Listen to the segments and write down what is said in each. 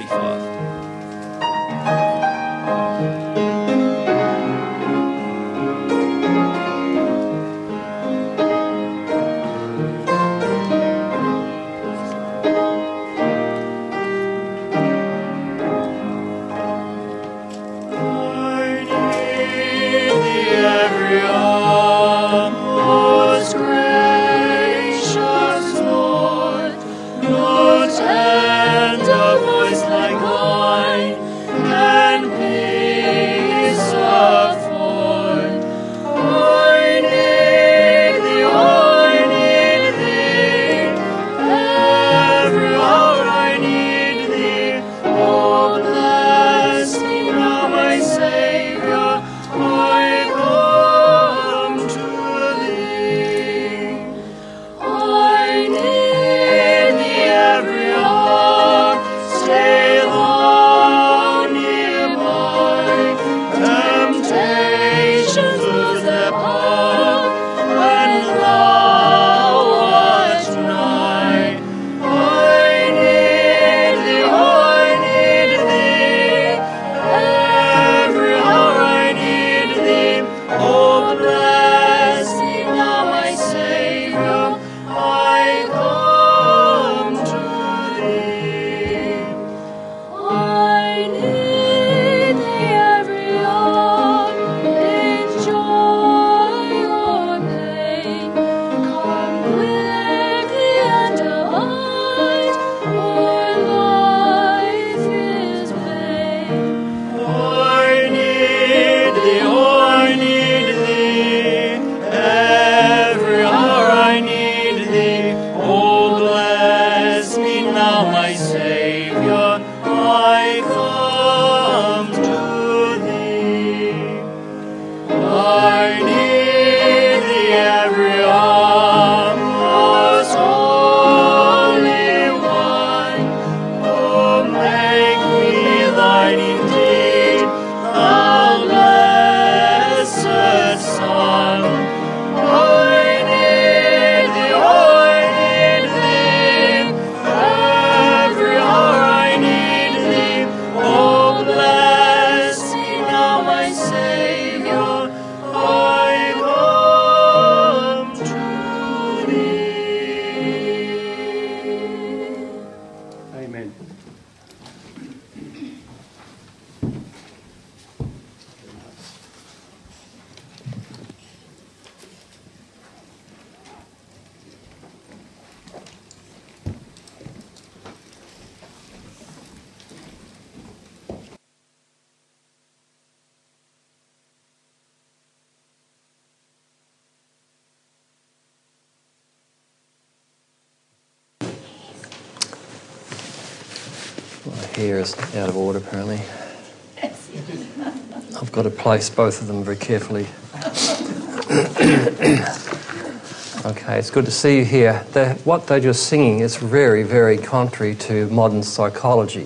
35. Hair is out of order apparently. I've got to place both of them very carefully. Okay, it's good to see you here. What they're just singing is very, very contrary to modern psychology.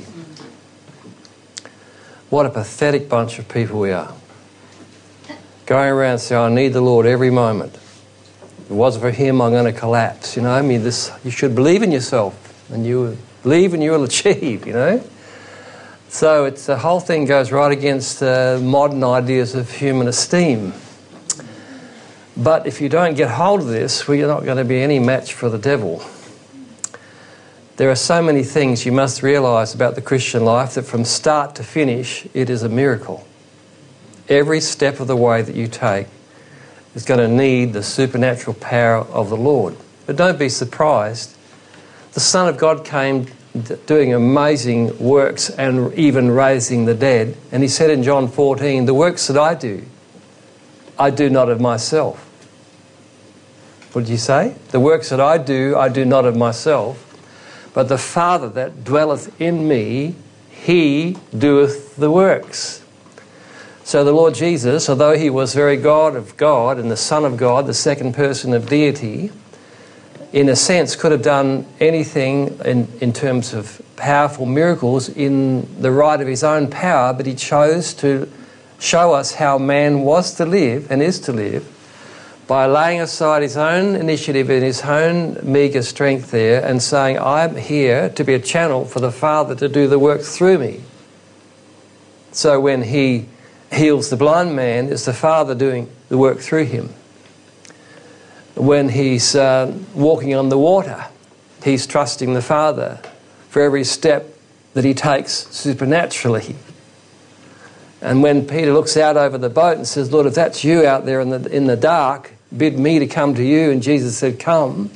What a pathetic bunch of people we are. Going around saying, I need the Lord every moment. If it wasn't for Him, I'm going to collapse. You know, I mean, you should believe in yourself, and you believe and you will achieve, you know. So the whole thing goes right against modern ideas of human esteem. But if you don't get hold of this, well, you're not going to be any match for the devil. There are so many things you must realise about the Christian life that from start to finish, it is a miracle. Every step of the way that you take is going to need the supernatural power of the Lord. But don't be surprised. The Son of God came doing amazing works and even raising the dead. And He said in John 14, the works that I do not of myself. What did you say? The works that I do not of myself. But the Father that dwelleth in me, He doeth the works. So the Lord Jesus, although He was very God of God and the Son of God, the second person of deity, in a sense could have done anything in terms of powerful miracles in the right of His own power, but He chose to show us how man was to live and is to live by laying aside his own initiative and his own meagre strength there and saying, I'm here to be a channel for the Father to do the work through me. So when he heals the blind man, it's the Father doing the work through him. When he's walking on the water, he's trusting the Father for every step that he takes supernaturally. And when Peter looks out over the boat and says, Lord, if that's you out there in the dark, bid me to come to you. And Jesus said, come.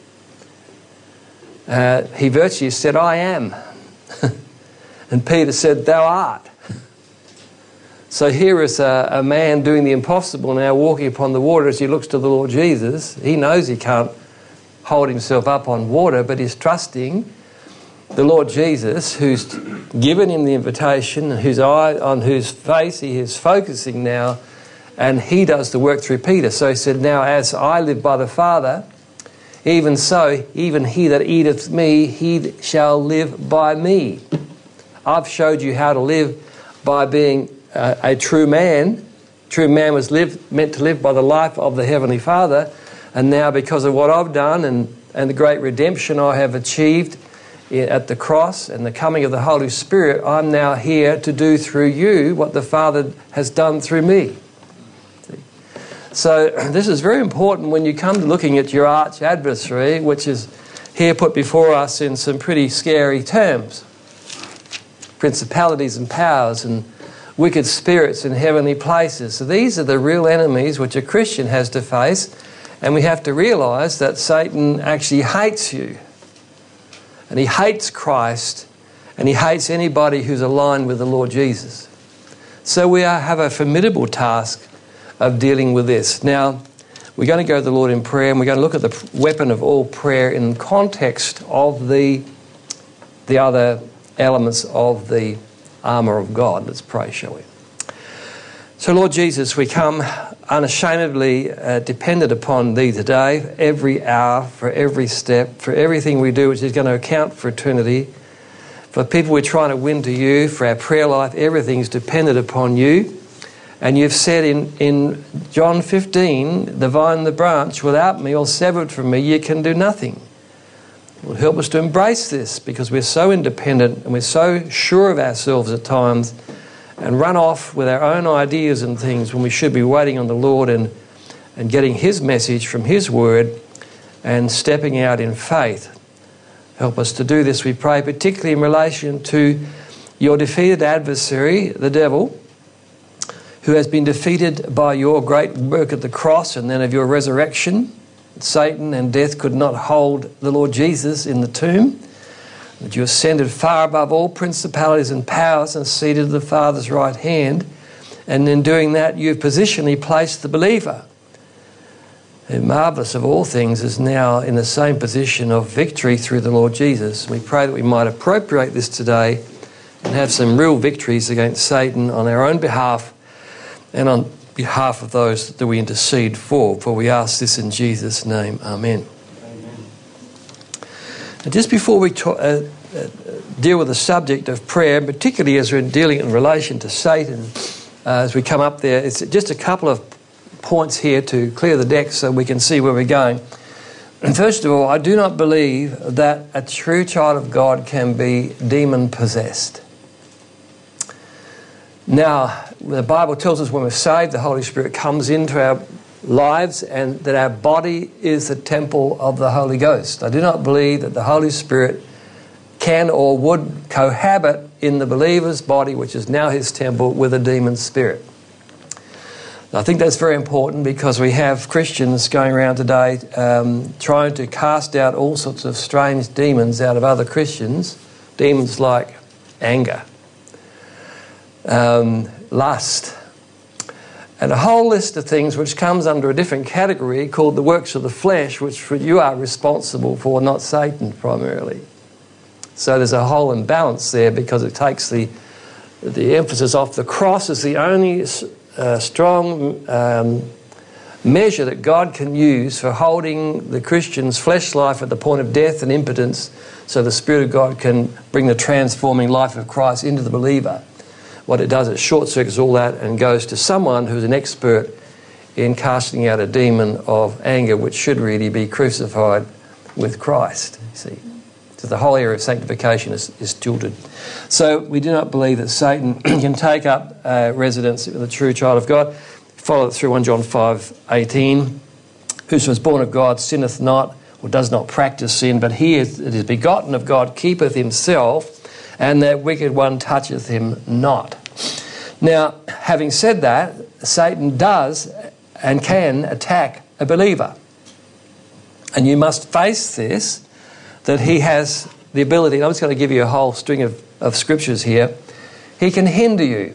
He virtually said, I am. And Peter said, thou art. So here is a man doing the impossible now, walking upon the water as he looks to the Lord Jesus. He knows he can't hold himself up on water, but he's trusting the Lord Jesus, who's given him the invitation, on whose face he is focusing now, and he does the work through Peter. So he said, now as I live by the Father, even so, even he that eateth me, he shall live by me. I've showed you how to live by being a true man. True man was meant to live by the life of the Heavenly Father, and now because of what I've done and the great redemption I have achieved at the cross and the coming of the Holy Spirit, I'm now here to do through you what the Father has done through me. So this is very important when you come to looking at your arch adversary, which is here put before us in some pretty scary terms. Principalities and powers and wicked spirits in heavenly places. So these are the real enemies which a Christian has to face, and we have to realise that Satan actually hates you. And he hates Christ, and he hates anybody who's aligned with the Lord Jesus. So we have a formidable task of dealing with this. Now, we're going to go to the Lord in prayer, and we're going to look at the weapon of all prayer in context of the other elements of the armour of God. Let's pray, shall we? So, Lord Jesus, we come unashamedly dependent upon Thee today, every hour, for every step, for everything we do, which is going to account for eternity. For people we're trying to win to You, for our prayer life, everything's dependent upon You. And You've said in John 15, the vine and the branch, without Me or severed from Me, you can do nothing. Lord, help us to embrace this, because we're so independent and we're so sure of ourselves at times, and run off with our own ideas and things when we should be waiting on the Lord and getting His message from His word and stepping out in faith. Help us to do this, we pray, particularly in relation to Your defeated adversary, the devil, who has been defeated by Your great work at the cross and then of Your resurrection. Satan and death could not hold the Lord Jesus in the tomb. That You ascended far above all principalities and powers and seated at the Father's right hand. And in doing that, You've positionally placed the believer, who, marvellous of all things, is now in the same position of victory through the Lord Jesus. We pray that we might appropriate this today and have some real victories against Satan on our own behalf and on behalf of those that we intercede for. For we ask this in Jesus' name. Amen. And just before we deal with the subject of prayer, particularly as we're dealing in relation to Satan, as we come up there, it's just a couple of points here to clear the deck so we can see where we're going. And first of all, I do not believe that a true child of God can be demon-possessed. Now, the Bible tells us when we're saved, the Holy Spirit comes into our lives and that our body is the temple of the Holy Ghost. I do not believe that the Holy Spirit can or would cohabit in the believer's body, which is now his temple, with a demon spirit. I think that's very important, because we have Christians going around today trying to cast out all sorts of strange demons out of other Christians. Demons like anger, lust, and a whole list of things which comes under a different category called the works of the flesh, which you are responsible for, not Satan primarily. So there's a whole imbalance there, because it takes the emphasis off the cross as the only strong measure that God can use for holding the Christian's flesh life at the point of death and impotence, so the Spirit of God can bring the transforming life of Christ into the believer. What it does, it short-circuits all that and goes to someone who's an expert in casting out a demon of anger, which should really be crucified with Christ. You see, so the whole area of sanctification is tilted. So we do not believe that Satan can take up residence with a true child of God. Follow it through 1 John 5:18. Whoso is born of God sinneth not, or does not practice sin, but he that is begotten of God keepeth himself, and that wicked one toucheth him not. Now, having said that, Satan does and can attack a believer. And you must face this, that he has the ability, and I'm just going to give you a whole string of scriptures here. He can hinder you.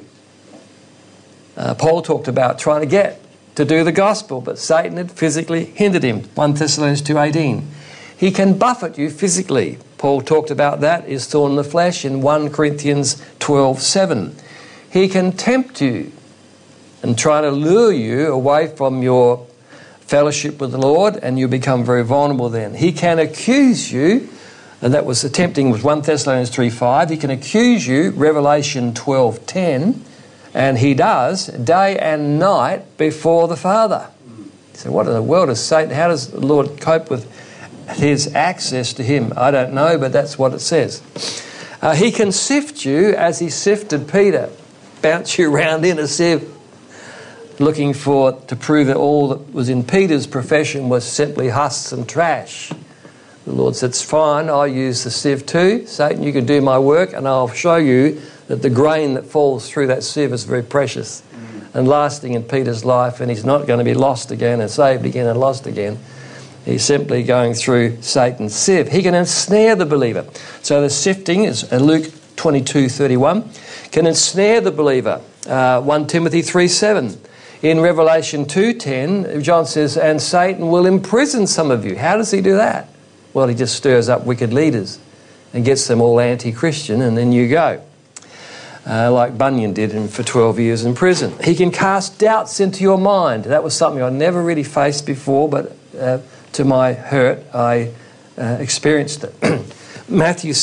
Paul talked about trying to get to do the gospel, but Satan had physically hindered him. 1 Thessalonians 2:18. He can buffet you physically. Paul talked about that, his thorn in the flesh, in 1 Corinthians 12:7. He can tempt you and try to lure you away from your fellowship with the Lord, and you become very vulnerable then. He can accuse you, and that was the tempting with 1 Thessalonians 3:5. He can accuse you, Revelation 12:10, and he does, day and night before the Father. So what in the world is Satan? How does the Lord cope with his access to him? I don't know, but that's what it says. He can sift you as he sifted Peter, bounce you around in a sieve, looking to prove that all that was in Peter's profession was simply husks and trash. The Lord said, it's fine, I'll use the sieve too. Satan, you can do my work, and I'll show you that the grain that falls through that sieve is very precious and lasting in Peter's life, and he's not going to be lost again and saved again and lost again. He's simply going through Satan's sieve. He can ensnare the believer. So the sifting is Luke 22:31. Can ensnare the believer. 1 Timothy 3:7. In Revelation 2:10, John says, and Satan will imprison some of you. How does he do that? Well, he just stirs up wicked leaders and gets them all anti-Christian, and then you go. Like Bunyan did for 12 years in prison. He can cast doubts into your mind. That was something I never really faced before, but to my hurt, I experienced it. Matthew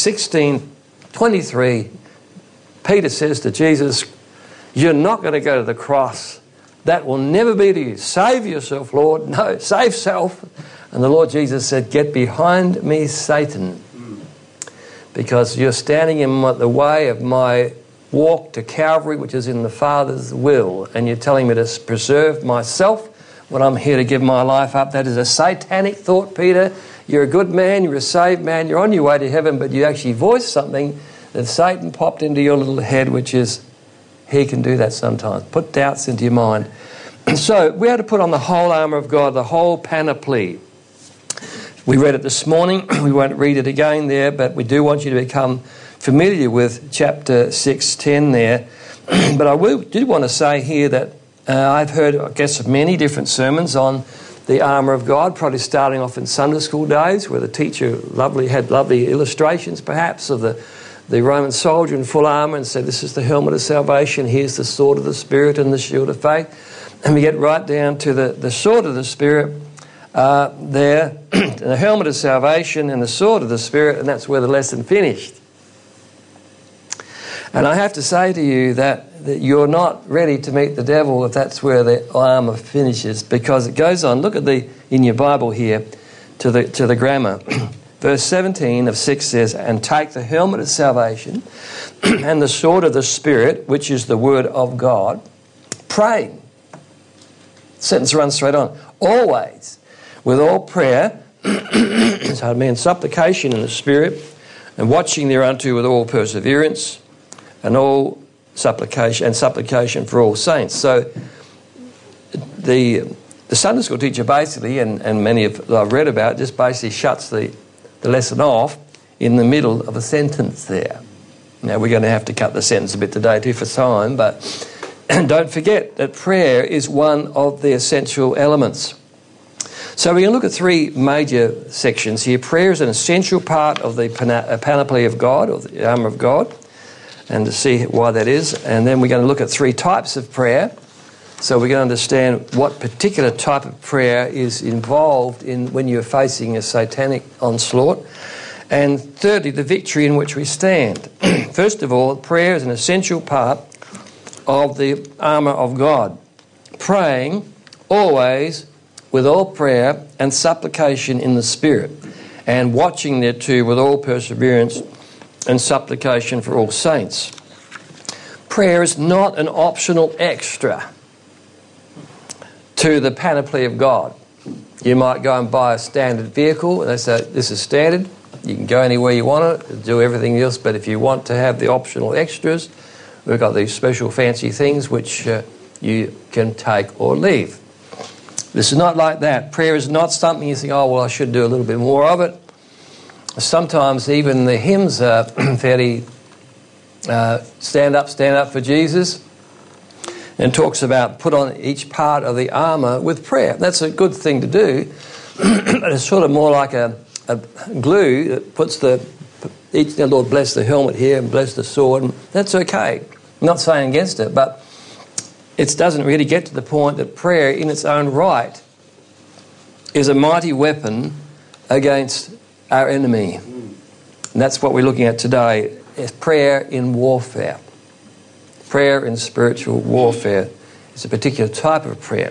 16:23, Peter says to Jesus, you're not going to go to the cross. That will never be to you. Save yourself, Lord. No, save self. And the Lord Jesus said, get behind me, Satan, because you're standing in the way of my walk to Calvary, which is in the Father's will, and you're telling me to preserve myself when I'm here to give my life up. That is a satanic thought, Peter. You're a good man, you're a saved man, you're on your way to heaven, but you actually voiced something that Satan popped into your little head, which is, he can do that sometimes. Put doubts into your mind. So we had to put on the whole armour of God, the whole panoply. We read it this morning. We won't read it again there, but we do want you to become familiar with chapter 6:10 there. But I did want to say here that I've heard, I guess, of many different sermons on the armour of God, probably starting off in Sunday school days, where the teacher had lovely illustrations perhaps of the Roman soldier in full armour, and said, this is the helmet of salvation, here's the sword of the Spirit and the shield of faith. And we get right down to the sword of the Spirit there, the helmet of salvation and the sword of the Spirit, and that's where the lesson finished. And I have to say to you that you're not ready to meet the devil if that's where the armour finishes, because it goes on. Look at in your Bible here to the grammar. Verse 17 of 6 says, and take the helmet of salvation and the sword of the Spirit, which is the word of God, praying. Sentence runs straight on. Always, with all prayer, and supplication in the Spirit, and watching thereunto with all perseverance, and all supplication for all saints. So the Sunday school teacher basically, and many of I've read about, just basically shuts the lesson off in the middle of a sentence there. Now we're going to have to cut the sentence a bit today too for time, but don't forget that prayer is one of the essential elements. So we're going to look at three major sections here. Prayer is an essential part of the panoply of God, or the armour of God, and to see why that is. And then we're going to look at three types of prayer. So we're going to understand what particular type of prayer is involved in when you're facing a satanic onslaught. And thirdly, the victory in which we stand. First of all, prayer is an essential part of the armour of God. Praying always with all prayer and supplication in the Spirit, and watching thereto with all perseverance and supplication for all saints. Prayer is not an optional extra to the panoply of God. You might go and buy a standard vehicle, and they say, this is standard, you can go anywhere you want it, do everything else, but if you want to have the optional extras, we've got these special fancy things which you can take or leave. This is not like that. Prayer is not something you think, oh, well, I should do a little bit more of it. Sometimes even the hymns are fairly stand up for Jesus, and talks about put on each part of the armour with prayer. That's a good thing to do, but it's sort of more like a glue that puts the Lord bless the helmet here and bless the sword, and that's okay. I'm not saying against it, but it doesn't really get to the point that prayer in its own right is a mighty weapon against our enemy. And that's what we're looking at today, is prayer in warfare. Prayer in spiritual warfare is a particular type of prayer.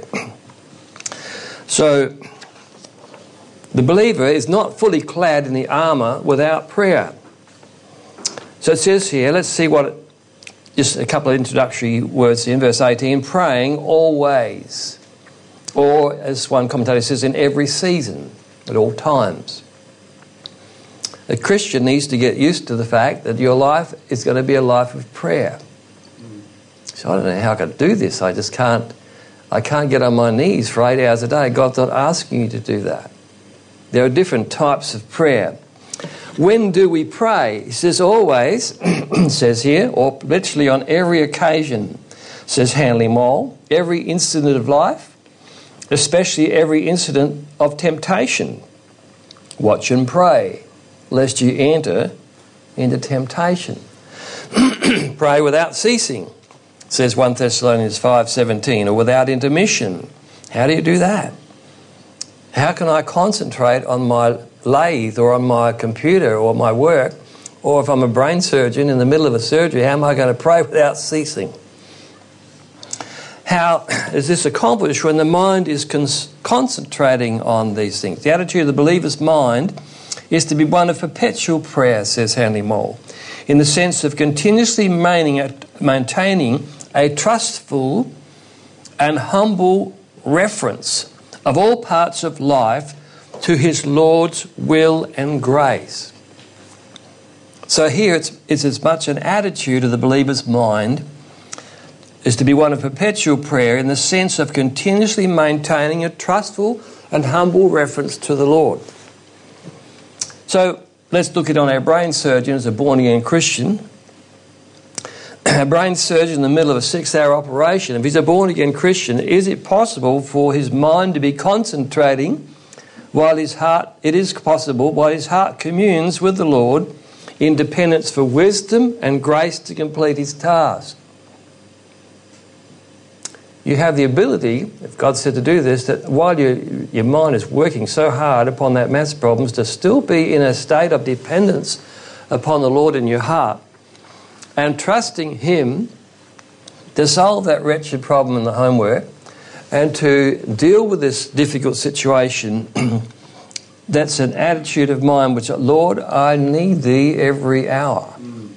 So the believer is not fully clad in the armour without prayer. So it says here, let's see just a couple of introductory words in verse 18, praying always, or as one commentator says, in every season, at all times. A Christian needs to get used to the fact that your life is going to be a life of prayer. So I don't know how I can do this. I can't get on my knees for 8 hours a day. God's not asking you to do that. There are different types of prayer. When do we pray? He says always, says here, or literally on every occasion, says Hanley Mole, every incident of life, especially every incident of temptation. Watch and pray, lest you enter into temptation. Pray without ceasing, says 1 Thessalonians 5:17, or without intermission. How do you do that? How can I concentrate on my lathe or on my computer or my work, or if I'm a brain surgeon in the middle of a surgery, how am I going to pray without ceasing? How is this accomplished when the mind is concentrating on these things? The attitude of the believer's mind is to be one of perpetual prayer, says Hanley Mole, in the sense of continuously maintaining a trustful and humble reference of all parts of life to his Lord's will and grace. So here it's as much an attitude of the believer's mind is to be one of perpetual prayer in the sense of continuously maintaining a trustful and humble reference to the Lord. So let's look at on our brain surgeon as a born-again Christian. A brain surgeon in the middle of a 6-hour operation, if he's a born-again Christian, is it possible for his mind to be concentrating while his heart communes with the Lord in dependence for wisdom and grace to complete his task? You have the ability, if God said to do this, that while your mind is working so hard upon that maths problems, to still be in a state of dependence upon the Lord in your heart and trusting him to solve that wretched problem in the homework and to deal with this difficult situation. That's an attitude of mind which, Lord, I need thee every hour.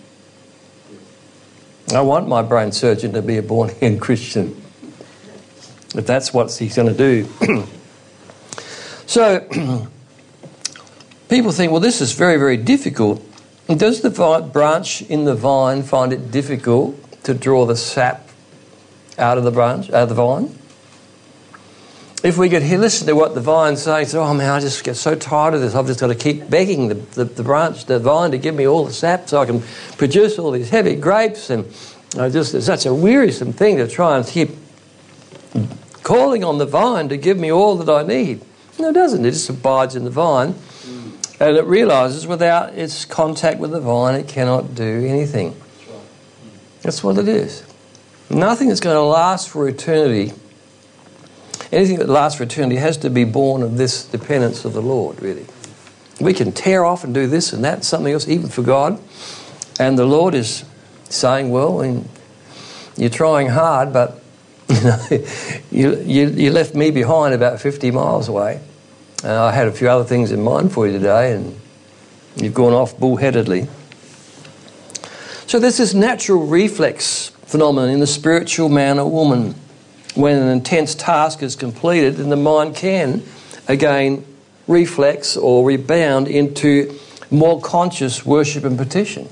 I want my brain surgeon to be a born-again Christian, if that's what he's going to do. So, people think, well, this is very, very difficult. Does the branch in the vine find it difficult to draw the sap out of the vine? If we could listen to what the vine's saying, say, oh man, I just get so tired of this. I've just got to keep begging the vine to give me all the sap so I can produce all these heavy grapes. And it's such a wearisome thing to try and keep calling on the vine to give me all that I need. No, it doesn't. It just abides in the vine. And it realises without its contact with the vine, it cannot do anything. That's what it is. Nothing that's going to last for eternity, anything that lasts for eternity has to be born of this dependence of the Lord, really. We can tear off and do this and that and something else, even for God. And the Lord is saying, well, you're trying hard, but You left me behind about 50 miles away. I had a few other things in mind for you today, and you've gone off bullheadedly. So there's this natural reflex phenomenon in the spiritual man or woman. When an intense task is completed, then the mind can again reflex or rebound into more conscious worship and petition.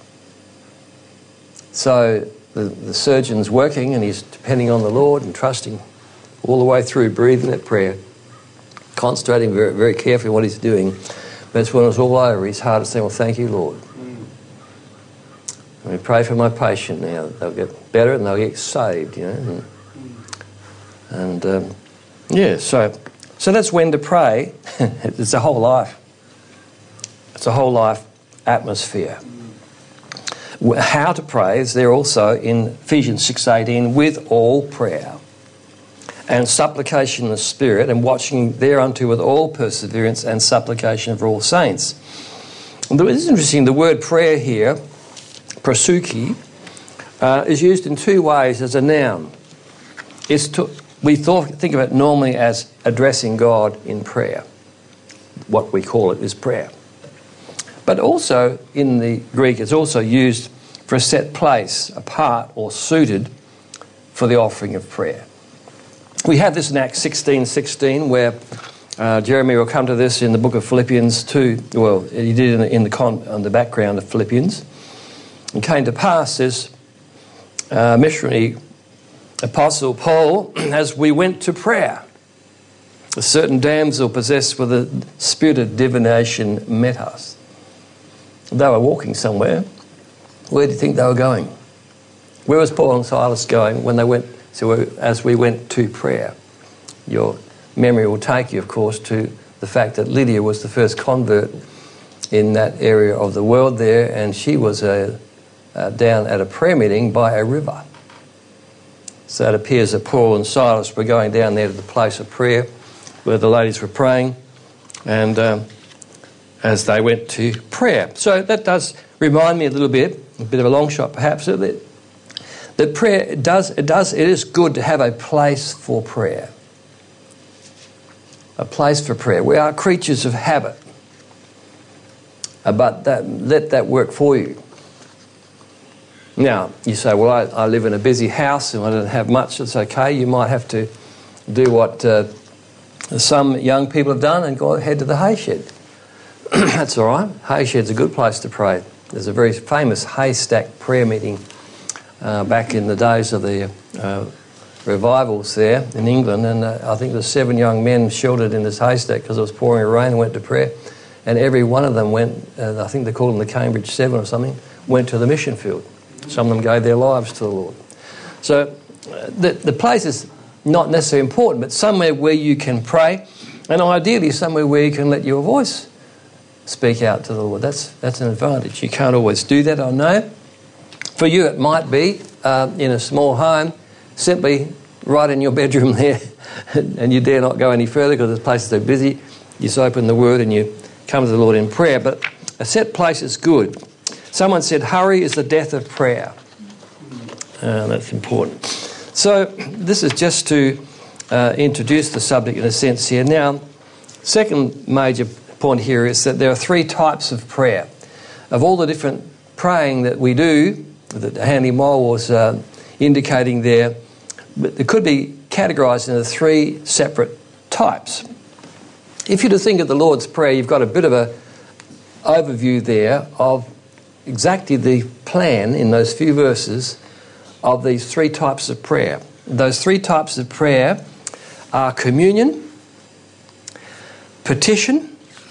So the surgeon's working and he's depending on the Lord and trusting all the way through, breathing that prayer, concentrating very, very carefully on what he's doing. But it's when it's all over, his heart is saying, well, thank you, Lord. And we pray for my patient now. They'll get better and they'll get saved, you know. So that's when to pray. It's a whole life. It's a whole life atmosphere. How to pray is there also in Ephesians 6:18, with all prayer and supplication in the Spirit, and watching thereunto with all perseverance and supplication for all saints. And it's interesting, the word prayer here, proseuche, is used in two ways as a noun. Think of it normally as addressing God in prayer. What we call it is prayer. But also in the Greek, it's also used for a set place, apart or suited for the offering of prayer. We have this in Acts 16:16, where Jeremy will come to this in the book of Philippians 2. Well, he did on the background of Philippians. And came to pass this missionary apostle Paul, as we went to prayer, a certain damsel possessed with a spirit of divination met us. They were walking somewhere. Where do you think they were going? Where was Paul and Silas going when they went? So as we went to prayer, your memory will take you, of course, to the fact that Lydia was the first convert in that area of the world there, and she was down at a prayer meeting by a river. So it appears that Paul and Silas were going down there to the place of prayer where the ladies were praying, and as they went to prayer. So that does remind me a little bit, a bit of a long shot perhaps, that prayer, it is good to have a place for prayer. A place for prayer. We are creatures of habit, but let that work for you. Now, you say, well, I live in a busy house and I don't have much. It's okay. You might have to do what some young people have done and go ahead to the hay shed. That's all right. Hay shed's a good place to pray. There's a very famous haystack prayer meeting back in the days of the revivals there in England, and I think there's 7 young men sheltered in this haystack because it was pouring rain and went to prayer, and every one of them went, I think they called them the Cambridge 7 or something, went to the mission field. Some of them gave their lives to the Lord. So the place is not necessarily important, but somewhere where you can pray, and ideally somewhere where you can let your voice speak out to the Lord. That's an advantage. You can't always do that, I know. For you it might be in a small home, simply right in your bedroom there, and you dare not go any further because the place is so busy. You just open the Word and you come to the Lord in prayer. But a set place is good. Someone said, hurry is the death of prayer. That's important. So this is just to introduce the subject in a sense here. Now, second major point here is that there are 3 types of prayer. Of all the different praying that we do, that Handy Moll was indicating there, but it could be categorised into 3 separate types. If you to think of the Lord's Prayer, you've got a bit of an overview there of exactly the plan in those few verses of these 3 types of prayer. Those 3 types of prayer are communion, petition,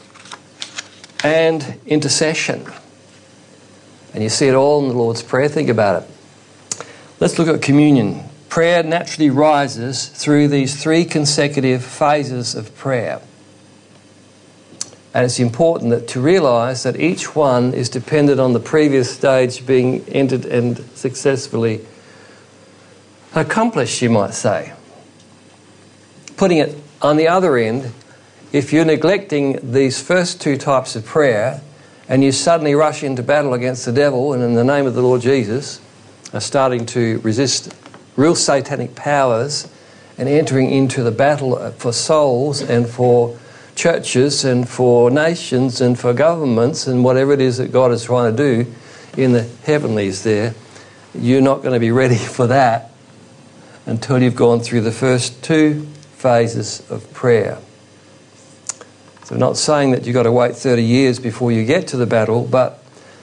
and intercession. And you see it all in the Lord's Prayer. Think about it. Let's look at communion. Prayer naturally rises through these 3 consecutive phases of prayer. And it's important to realise that each one is dependent on the previous stage being entered and successfully accomplished, you might say. Putting it on the other end, if you're neglecting these first 2 types of prayer and you suddenly rush into battle against the devil and in the name of the Lord Jesus are starting to resist real satanic powers and entering into the battle for souls and for churches and for nations and for governments and whatever it is that God is trying to do in the heavenlies there, you're not going to be ready for that until you've gone through the first 2 phases of prayer. So I'm not saying that you've got to wait 30 years before you get to the battle, but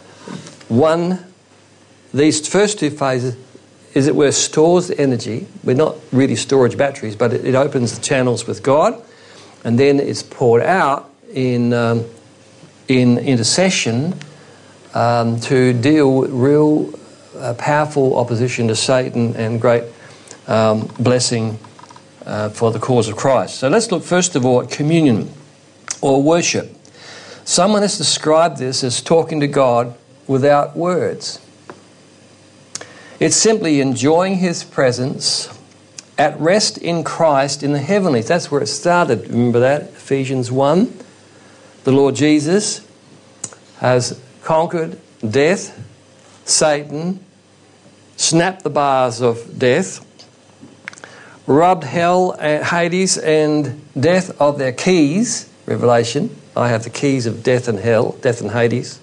these first 2 phases is it where it stores the energy. We're not really storage batteries, but it opens the channels with God, and then it's poured out in intercession to deal with real powerful opposition to Satan and great blessing for the cause of Christ. So let's look first of all at communion or worship. Someone has described this as talking to God without words. It's simply enjoying His presence at rest in Christ in the heavenlies. That's where it started. Remember that? Ephesians 1. The Lord Jesus has conquered death, Satan, snapped the bars of death, robbed hell, Hades and death of their keys. Revelation. I have the keys of death and hell, death and Hades.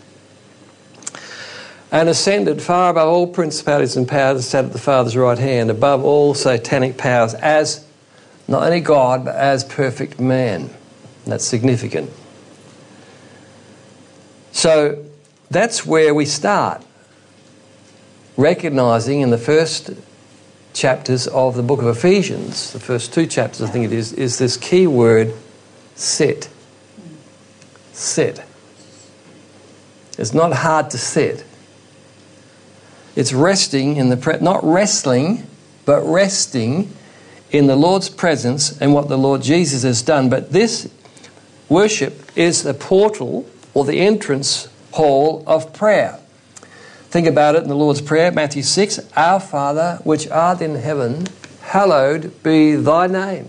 And ascended far above all principalities and powers, and sat at the Father's right hand, above all satanic powers, as not only God, but as perfect man. And that's significant. So that's where we start. Recognizing in the first chapters of the book of Ephesians, the first 2 chapters I think it is this key word, sit. Sit. It's not hard to sit. It's resting in the not wrestling, but resting in the Lord's presence and what the Lord Jesus has done. But this worship is the portal or the entrance hall of prayer. Think about it in the Lord's Prayer, Matthew 6, Our Father, which art in heaven, hallowed be thy name.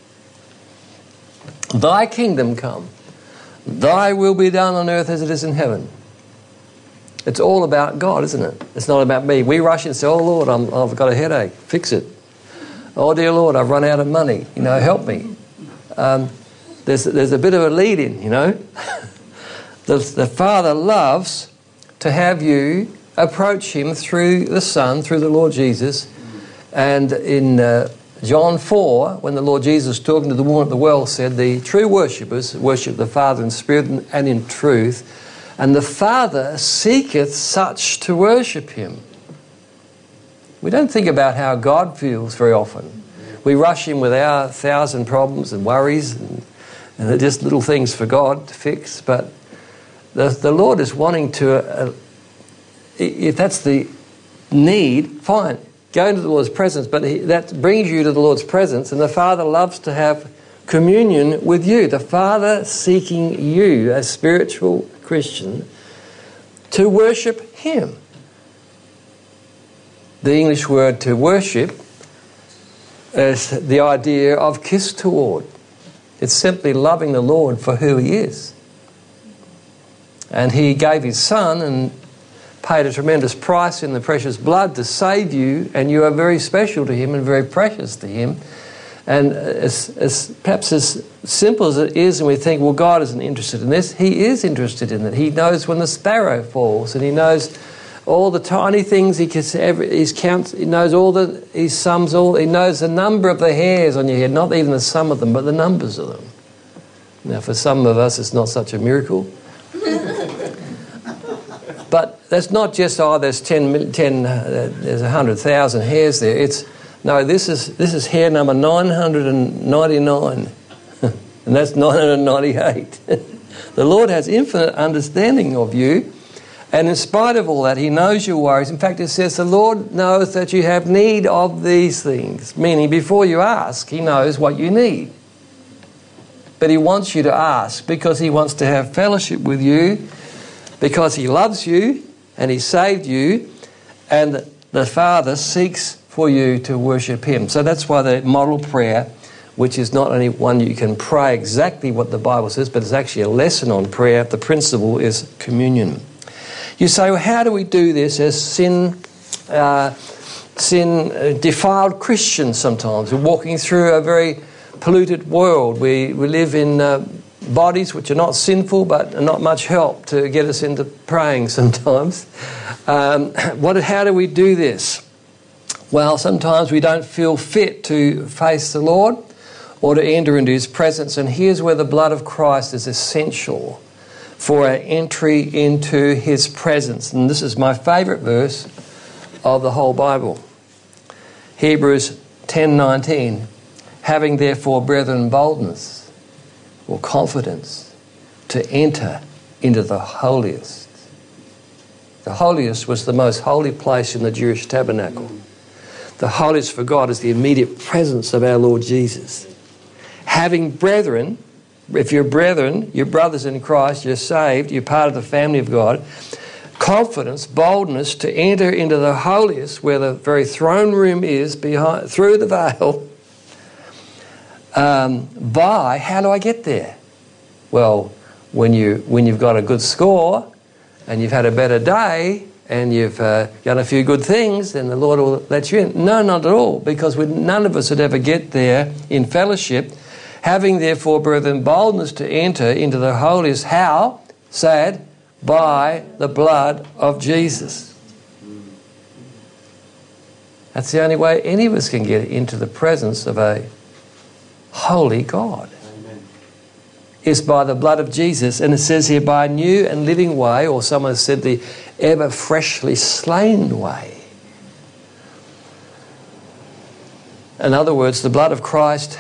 Thy kingdom come. Thy will be done on earth as it is in heaven. It's all about God, isn't it? It's not about me. We rush and say, oh Lord, I've got a headache. Fix it. Oh dear Lord, I've run out of money. Help me. There's a bit of a lead in, The Father loves to have you approach Him through the Son, through the Lord Jesus. And in John 4, when the Lord Jesus, talking to the woman at the well, said, the true worshippers worship the Father in spirit and in truth, and the Father seeketh such to worship Him. We don't think about how God feels very often. We rush Him with our 1,000 problems and worries, and they're just little things for God to fix. But the Lord is wanting to, if that's the need, fine. Go into the Lord's presence, but that brings you to the Lord's presence, and the Father loves to have communion with you. The Father seeking you, a spiritual Christian, to worship Him. The English word to worship is the idea of kiss toward. It's simply loving the Lord for who He is. And He gave His Son and paid a tremendous price in the precious blood to save you, and you are very special to Him and very precious to Him. And perhaps as simple as it is, and we think, well, God isn't interested in this. He is interested in it. He knows when the sparrow falls, and He knows all the tiny things He counts. He knows He sums all. He knows the number of the hairs on your head, not even the sum of them, but the numbers of them. Now, for some of us, it's not such a miracle. But that's not just, there's 100,000 hairs there. This is hair number 999. And that's 998. The Lord has infinite understanding of you. And in spite of all that, He knows your worries. In fact, it says the Lord knows that you have need of these things. Meaning, before you ask, He knows what you need. But He wants you to ask because He wants to have fellowship with you, because He loves you and He saved you, and the Father seeks for you to worship Him. So that's why the model prayer, which is not only one you can pray exactly what the Bible says, but it's actually a lesson on prayer. The principle is communion. You say, well, how do we do this as sin Sin defiled Christians sometimes. We're walking through a very polluted world. We live in bodies which are not sinful but are not much help to get us into praying sometimes. How do we do this? Well, sometimes we don't feel fit to face the Lord or to enter into His presence, and here's where the blood of Christ is essential for our entry into His presence. And this is my favourite verse of the whole Bible. Hebrews 10:19, having therefore, brethren, boldness or confidence to enter into the holiest. The holiest was the most holy place in the Jewish tabernacle. The holiest for God is the immediate presence of our Lord Jesus. Having brethren, if you're brethren, you're brothers in Christ, you're saved, you're part of the family of God, confidence, boldness to enter into the holiest where the very throne room is behind, through the veil. How do I get there? Well, when you've got a good score and you've had a better day and you've done a few good things, then the Lord will let you in. No, not at all, because none of us would ever get there in fellowship. Having therefore, brethren, boldness to enter into the holiest. How? Say it. By the blood of Jesus. That's the only way any of us can get into the presence of a holy God. Amen. Is by the blood of Jesus. And it says here, by a new and living way, or someone said the ever freshly slain way. In other words, the blood of Christ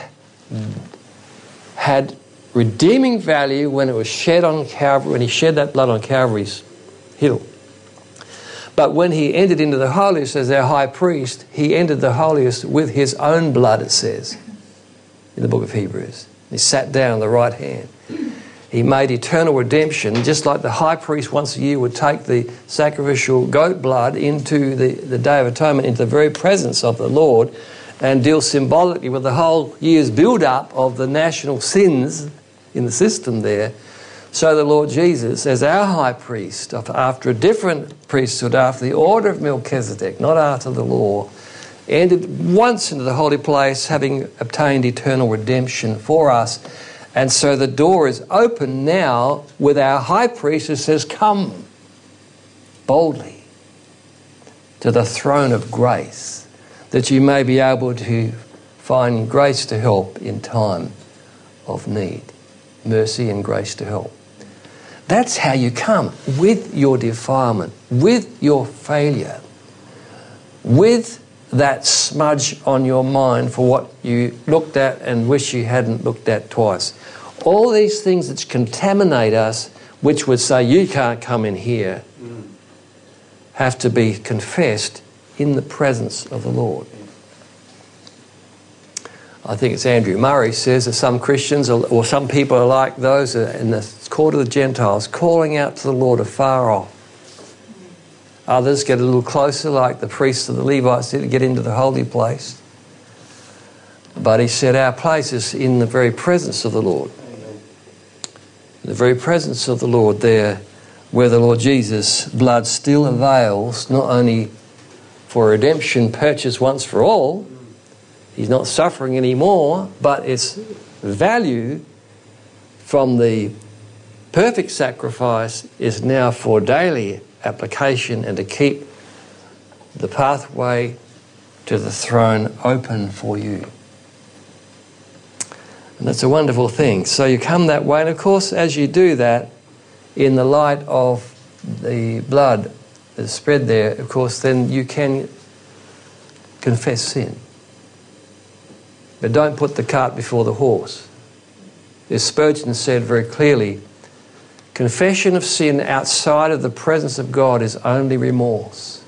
had redeeming value when it was shed on Calvary, when He shed that blood on Calvary's hill. But when He entered into the holiest as our high priest, He entered the holiest with His own blood, it says in the book of Hebrews. He sat down on the right hand. He made eternal redemption, just like the high priest once a year would take the sacrificial goat blood into the Day of Atonement, into the very presence of the Lord, and deal symbolically with the whole year's build-up of the national sins in the system there. So the Lord Jesus, as our high priest, after a different priesthood, after the order of Melchizedek, not after the law, entered once into the holy place, having obtained eternal redemption for us. And so the door is open now with our high priest who says, come boldly to the throne of grace, that you may be able to find grace to help in time of need. Mercy and grace to help. That's how you come, with your defilement, with your failure, with that smudge on your mind for what you looked at and wish you hadn't looked at twice. All these things that contaminate us, which would say you can't come in here, have to be confessed in the presence of the Lord. I think it's Andrew Murray says that some Christians or some people are like those in the court of the Gentiles, calling out to the Lord afar off. Others get a little closer, like the priests of the Levites did, to get into the holy place. But he said our place is in the very presence of the Lord. In the very presence of the Lord there, where the Lord Jesus' blood still avails, not only for redemption purchased once for all, He's not suffering anymore, but its value from the perfect sacrifice is now for daily application and to keep the pathway to the throne open for you. And that's a wonderful thing. So you come that way, and of course, as you do that, in the light of the blood that's spread there, of course, then you can confess sin. But don't put the cart before the horse. As Spurgeon said very clearly, confession of sin outside of the presence of God is only remorse.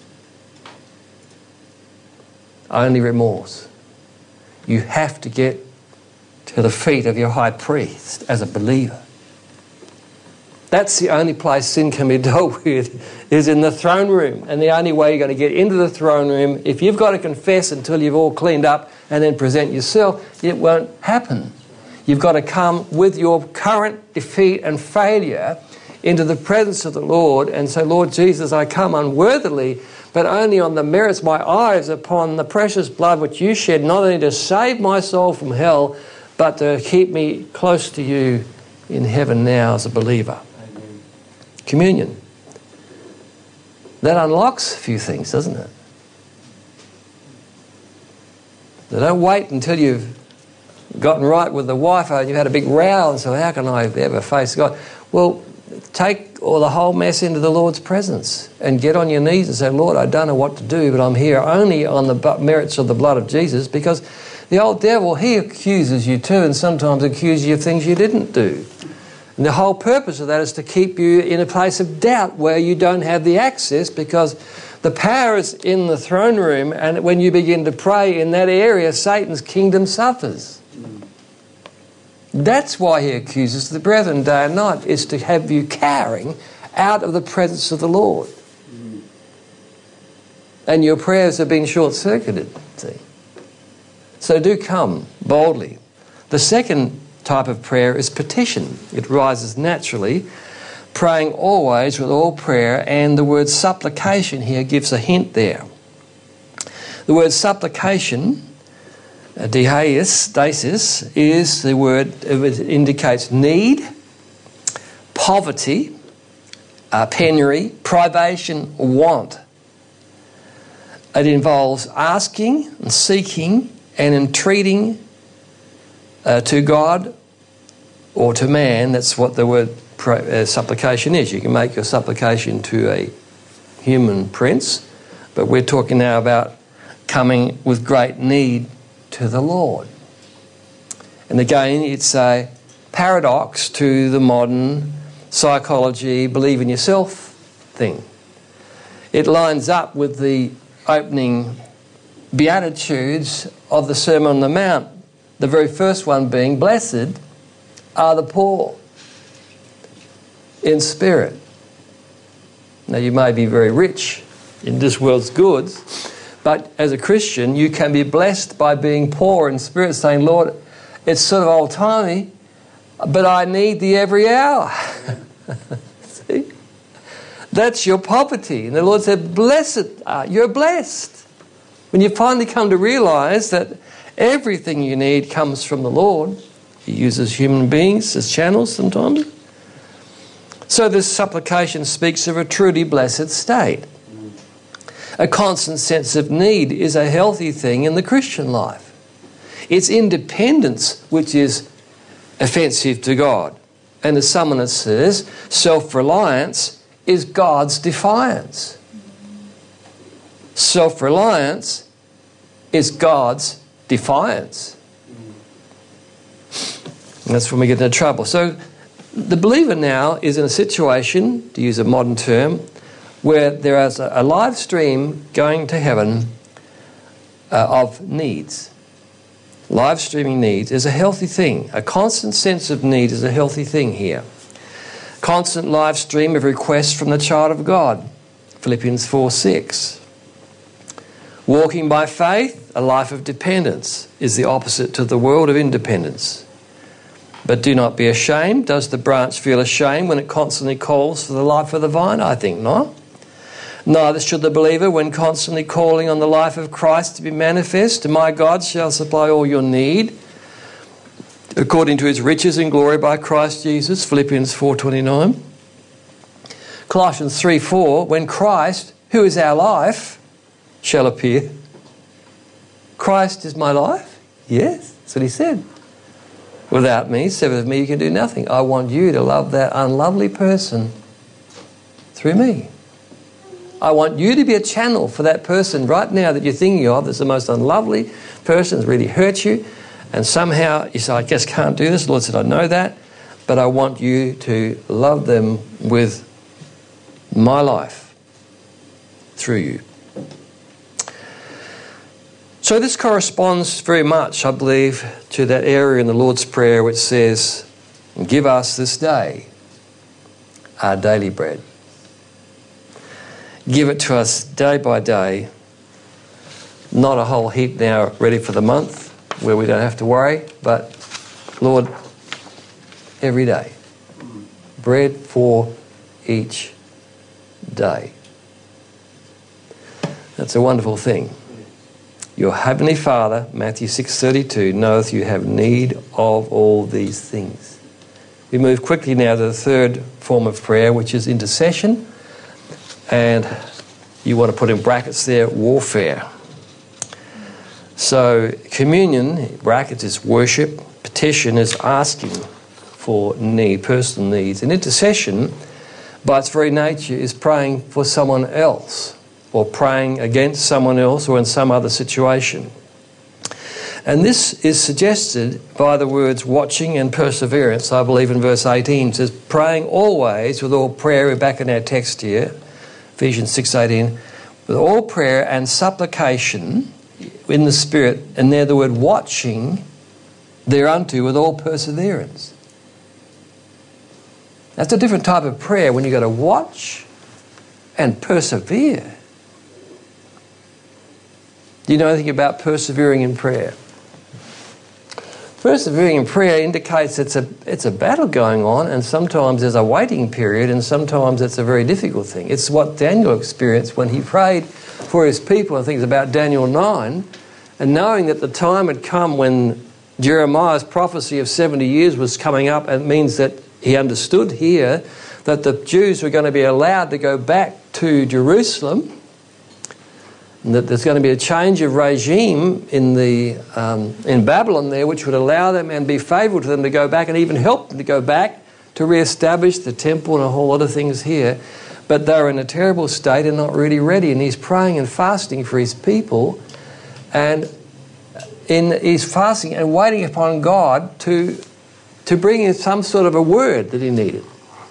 Only remorse. You have to get to the feet of your high priest as a believer. That's the only place sin can be dealt with, is in the throne room. And the only way you're going to get into the throne room, if you've got to confess until you've all cleaned up and then present yourself, it won't happen. You've got to come with your current defeat and failure into the presence of the Lord and say, Lord Jesus, I come unworthily, but only on the merits. My eyes upon the precious blood which you shed, not only to save my soul from hell, but to keep me close to you in heaven now as a believer. Amen. Communion. That unlocks a few things, doesn't it? They don't wait until you've gotten right with the wife and you've had a big row and so how can I ever face God? Well, take all the whole mess into the Lord's presence and get on your knees and say, Lord, I don't know what to do, but I'm here only on the merits of the blood of Jesus, because the old devil, he accuses you too, and sometimes accuses you of things you didn't do. And the whole purpose of that is to keep you in a place of doubt where you don't have the access, because the power is in the throne room, and when you begin to pray in that area, Satan's kingdom suffers. That's why he accuses the brethren day and night, is to have you cowering out of the presence of the Lord. And your prayers have been short-circuited, see. So do come boldly. The second type of prayer is petition. It rises naturally, praying always with all prayer, and the word supplication here gives a hint there. The word supplication, deis, is the word, it indicates need, poverty, penury, privation, want. It involves asking and seeking and entreating to God or to man. That's what the word supplication is. You can make your supplication to a human prince, but we're talking now about coming with great need to the Lord. And again, it's a paradox to the modern psychology, believe in yourself thing. It lines up with the opening Beatitudes of the Sermon on the Mount, the very first one being, blessed are the poor in spirit. Now, you may be very rich in this world's goods, but as a Christian, you can be blessed by being poor in spirit, saying, Lord, it's sort of old-timey, but I need thee every hour. See? That's your poverty. And the Lord said, blessed are you, you're blessed. When you finally come to realise that everything you need comes from the Lord. He uses human beings as channels sometimes. So this supplication speaks of a truly blessed state. A constant sense of need is a healthy thing in the Christian life. It's independence which is offensive to God. And as someone that says, self-reliance is God's defiance. Self-reliance is God's defiance. And that's when we get into trouble. So the believer now is in a situation, to use a modern term, where there is a live stream going to heaven of needs. Live streaming needs is a healthy thing. A constant sense of need is a healthy thing here. Constant live stream of requests from the child of God. Philippians 4:6. Walking by faith, a life of dependence, is the opposite to the world of independence. But do not be ashamed. Does the branch feel ashamed when it constantly calls for the life of the vine? I think not. Neither should the believer when constantly calling on the life of Christ to be manifest. My God shall supply all your need according to his riches in glory by Christ Jesus. Philippians 4:29. Colossians 3:4. When Christ, who is our life, shall appear. Christ is my life? Yes, that's what he said. Without me, severed of me, you can do nothing. I want you to love that unlovely person through me. I want you to be a channel for that person right now that you're thinking of that's the most unlovely person, that's really hurt you, and somehow you say, I just can't do this. The Lord said, I know that, but I want you to love them with my life through you. So this corresponds very much, I believe, to that area in the Lord's Prayer which says, give us this day our daily bread. Give it to us day by day, not a whole heap now ready for the month where we don't have to worry, but Lord, every day. Bread for each day. That's a wonderful thing. Your heavenly Father, Matthew 6:32, knoweth you have need of all these things. We move quickly now to the third form of prayer, which is intercession. And you want to put in brackets there, warfare. So communion, brackets, is worship. Petition is asking for need, personal needs. And intercession, by its very nature, is praying for someone else, or praying against someone else, or in some other situation. And this is suggested by the words watching and perseverance. I believe in verse 18 it says, praying always with all prayer. We're back in our text here, Ephesians 6:18, with all prayer and supplication in the Spirit, and there the word watching thereunto with all perseverance. That's a different type of prayer when you've got to watch and persevere. Do you know anything about persevering in prayer? Persevering in prayer indicates it's a battle going on, and sometimes there's a waiting period, and sometimes it's a very difficult thing. It's what Daniel experienced when he prayed for his people. I think it's about Daniel 9, and knowing that the time had come when Jeremiah's prophecy of 70 years was coming up, it means that he understood here that the Jews were going to be allowed to go back to Jerusalem, and that there's going to be a change of regime in Babylon there, which would allow them and be favourable to them to go back, and even help them to go back to re-establish the temple and a whole lot of things here. But they were in a terrible state and not really ready. And he's praying and fasting for his people, and he's fasting and waiting upon God to bring in some sort of a word that he needed.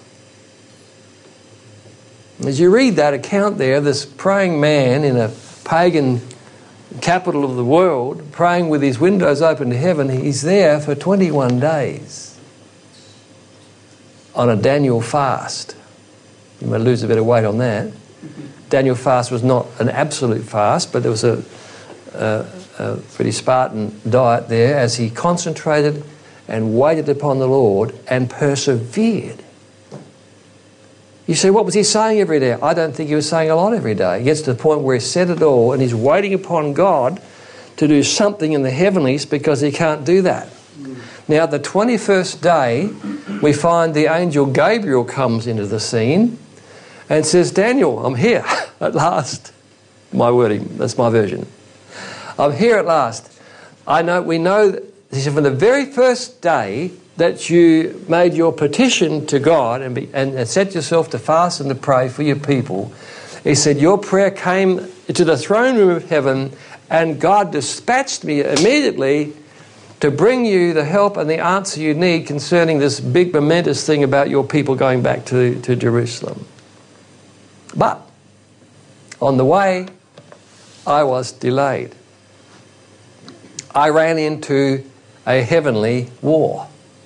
As you read that account there, this praying man in a pagan capital of the world, praying with his windows open to heaven, he's there for 21 days on a Daniel fast. You may lose a bit of weight on that. Daniel fast was not an absolute fast, but there was a pretty Spartan diet there as he concentrated and waited upon the Lord and persevered. You say, what was he saying every day? I don't think he was saying a lot every day. He gets to the point where he said it all, and he's waiting upon God to do something in the heavenlies because he can't do that. Now, the 21st day, we find the angel Gabriel comes into the scene and says, Daniel, I'm here at last. My wording, that's my version. I'm here at last. We know that, he said, from the very first day that you made your petition to God and set yourself to fast and to pray for your people, he said, your prayer came to the throne room of heaven, and God dispatched me immediately to bring you the help and the answer you need concerning this big momentous thing about your people going back to Jerusalem. But on the way, I was delayed. I ran into a heavenly war.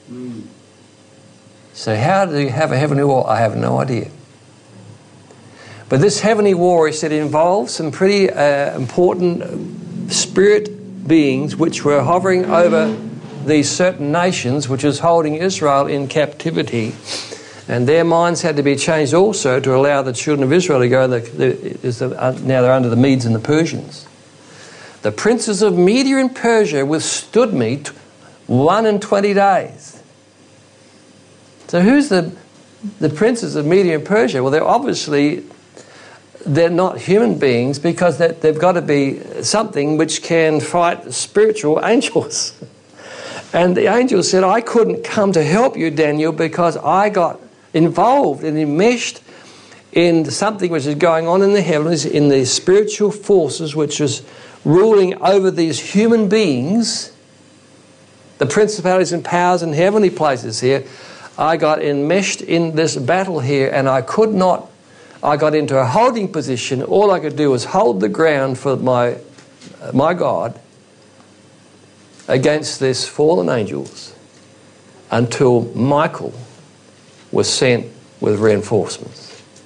So how do you have a heavenly war? I have no idea. But this heavenly war, he said, involves some pretty important spirit beings which were hovering over these certain nations, which was holding Israel in captivity. And their minds had to be changed also to allow the children of Israel to go. Now they're under the Medes and the Persians. The princes of Media and Persia withstood me 21 days. So who's the princes of Media and Persia? Well, they're not human beings, because they've got to be something which can fight spiritual angels. And the angel said, I couldn't come to help you, Daniel, because I got involved and enmeshed in something which is going on in the heavens, in the spiritual forces which is ruling over these human beings, the principalities and powers in heavenly places here. I got enmeshed in this battle here, and I got into a holding position. All I could do was hold the ground for my God against these fallen angels until Michael was sent with reinforcements.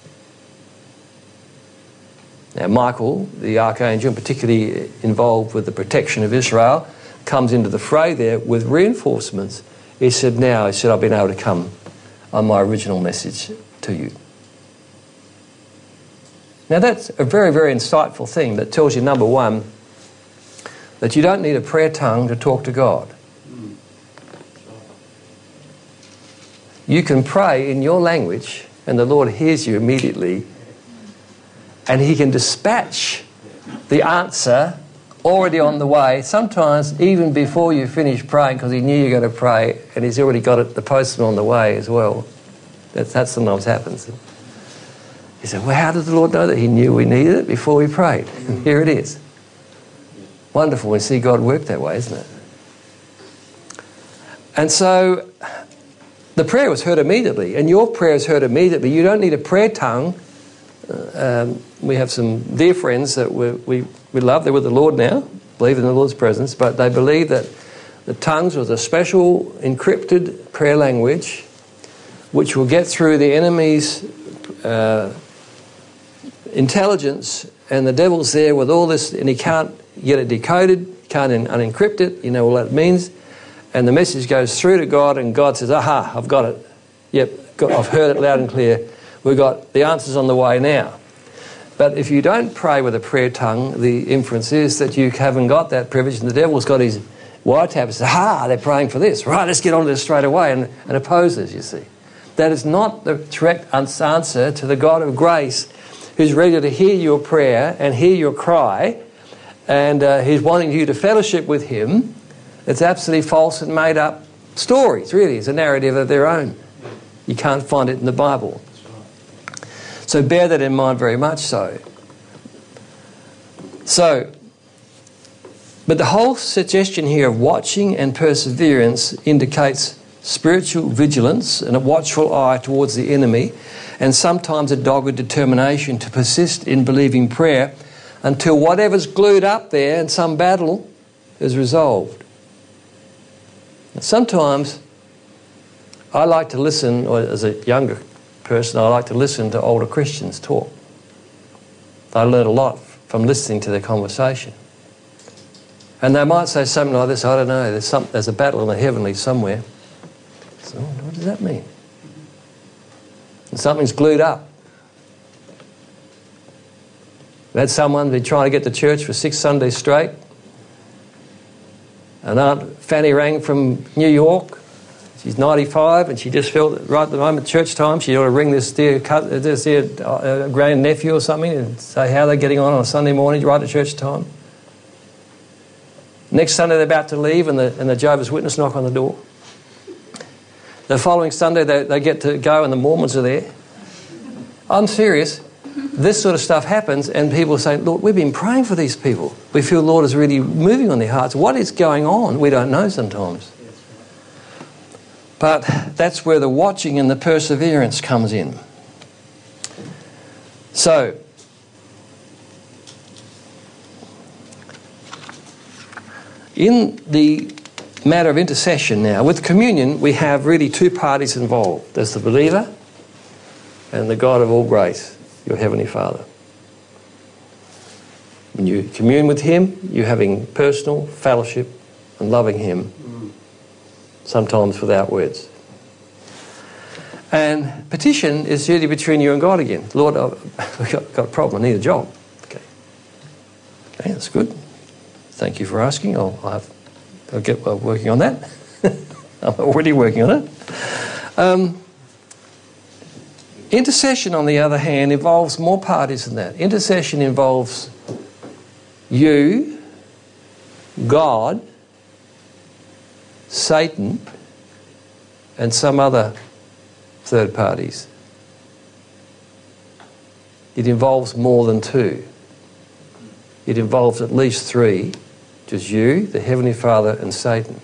Now, Michael, the archangel, particularly involved with the protection of Israel, comes into the fray there with reinforcements. He said, I've been able to come on my original message to you. Now that's a very, very insightful thing that tells you, number one, that you don't need a prayer tongue to talk to God. You can pray in your language and the Lord hears you immediately, and He can dispatch the answer already on the way, sometimes even before you finish praying, because He knew you were going to pray and He's already got it, the postman on the way as well. That sometimes happens. You say, well, how did the Lord know that? He knew we needed it before we prayed. And here it is. Wonderful when you see God work that way, isn't it? And so the prayer was heard immediately, and your prayer is heard immediately. You don't need a prayer tongue. We have some dear friends that we love. They're with the Lord now, believe in the Lord's presence, but they believe that the tongues was a special encrypted prayer language which will get through the enemy's intelligence, and the devil's there with all this, and he can't get it decoded, can't unencrypt it, you know what that means, and the message goes through to God, and God says, aha, I've got it. Yep, I've heard it loud and clear. We've got the answers on the way now. But if you don't pray with a prayer tongue, the inference is that you haven't got that privilege, and the devil's got his wiretap and says, aha, they're praying for this. Right, let's get on to this straight away, and opposes, you see. That is not the correct answer to the God of grace, who's ready to hear your prayer and hear your cry, and He's wanting you to fellowship with Him. It's absolutely false and made up stories, really. It's a narrative of their own. You can't find it in the Bible. So bear that in mind very much so. But the whole suggestion here of watching and perseverance indicates spiritual vigilance and a watchful eye towards the enemy, and sometimes a dogged determination to persist in believing prayer until whatever's glued up there in some battle is resolved. And sometimes I like to listen, or as a younger person, I like to listen to older Christians talk. I learn a lot from listening to their conversation. And they might say something like this, I don't know, there's a battle in the heavenlies somewhere. So what does that mean? And something's glued up. We had someone been trying to get to church for 6 Sundays straight. And Aunt Fanny rang from New York. She's 95, and she just felt that right at the moment, church time, she ought to ring this dear grand-nephew or something and say how they're getting on a Sunday morning right at church time. Next Sunday they're about to leave, and the Jehovah's Witness knock on the door. The following Sunday they get to go, and the Mormons are there. I'm serious. This sort of stuff happens, and people say, Lord, we've been praying for these people. We feel the Lord is really moving on their hearts. What is going on? We don't know sometimes. But that's where the watching and the perseverance comes in. So, in the matter of intercession now, with communion, we have really 2 parties involved. There's the believer and the God of all grace, your Heavenly Father. When you commune with Him, you're having personal fellowship and loving Him, sometimes without words. And petition is really between you and God again. Lord, I've got a problem, I need a job. Okay, that's good. Thank you for asking. I'll get working on that. I'm already working on it. Intercession, on the other hand, involves more parties than that. Intercession involves you, God, Satan, and some other third parties. It involves more than 2. It involves at least 3. Just you, the Heavenly Father, and Satan.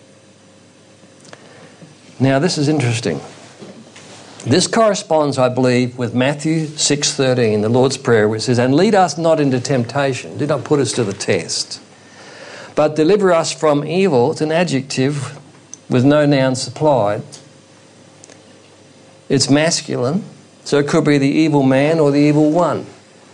Now, this is interesting. This corresponds, I believe, with Matthew 6:13, the Lord's Prayer, which says, and lead us not into temptation. Do not put us to the test. But deliver us from evil. It's an adjective with no noun supplied. It's masculine, so it could be the evil man or the evil one.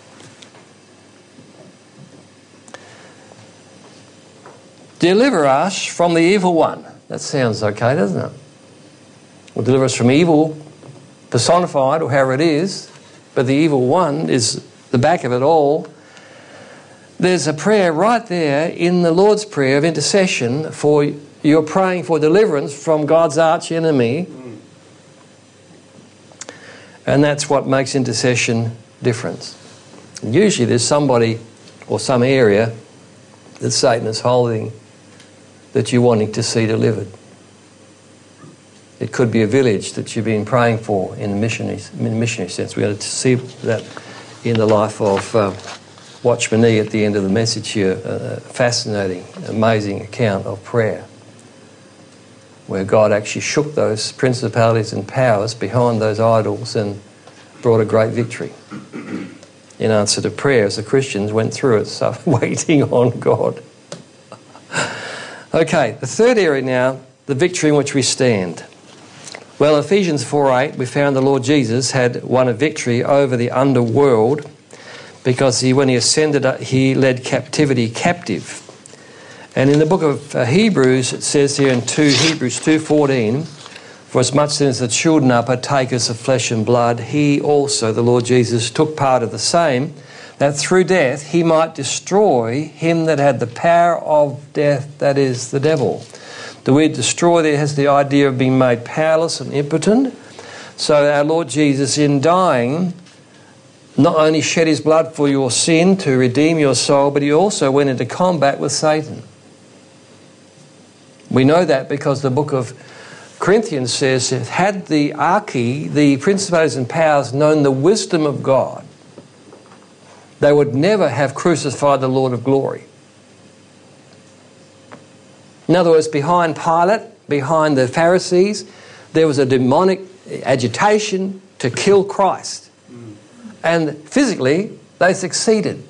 Deliver us from the evil one. That sounds okay, doesn't it? Or deliver us from evil, personified, or however it is. But the evil one is the back of it all, there's a prayer right there in the Lord's Prayer of intercession for you're praying for deliverance from God's arch enemy. And that's what makes intercession different. Usually there's somebody or some area that Satan is holding that you're wanting to see delivered. It could be a village that you've been praying for in a missionary sense. We're going to see that in the life of Watchman Nee at the end of the message here. A fascinating, amazing account of prayer, where God actually shook those principalities and powers behind those idols and brought a great victory in answer to prayer as the Christians went through it, so waiting on God. Okay, the third area now, the victory in which we stand. Well, in Ephesians 4:8, we found the Lord Jesus had won a victory over the underworld because when he ascended, he led captivity captive. And in the book of Hebrews, it says here in Hebrews 2:14, for as much as the children are partakers of flesh and blood, he also, the Lord Jesus, took part of the same, that through death he might destroy him that had the power of death, that is, the devil. The word destroy there has the idea of being made powerless and impotent. So our Lord Jesus, in dying, not only shed his blood for your sin to redeem your soul, but he also went into combat with Satan. We know that because the book of Corinthians says, had the archy, the principalities and powers, known the wisdom of God, they would never have crucified the Lord of glory. In other words, behind Pilate, behind the Pharisees, there was a demonic agitation to kill Christ. And physically, they succeeded.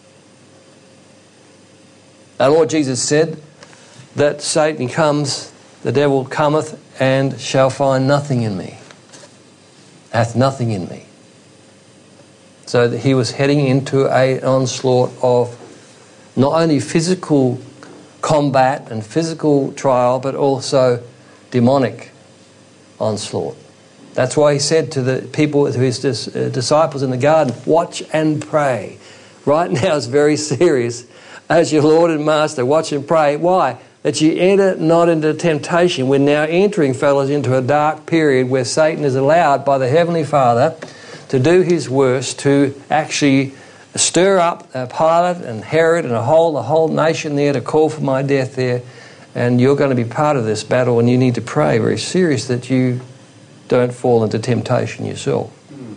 Our Lord Jesus said that Satan comes, the devil cometh, and shall find nothing in me. Hath nothing in me. So that he was heading into an onslaught of not only physical combat and physical trial, but also demonic onslaught. That's why he said to the people, to his disciples in the garden, watch and pray. Right now it's very serious. As your Lord and Master, watch and pray. Why? That you enter not into temptation. We're now entering, fellows, into a dark period where Satan is allowed by the Heavenly Father to do his worst to actually stir up Pilate and Herod and the whole nation there to call for my death there. And you're going to be part of this battle, and you need to pray very serious that you don't fall into temptation yourself.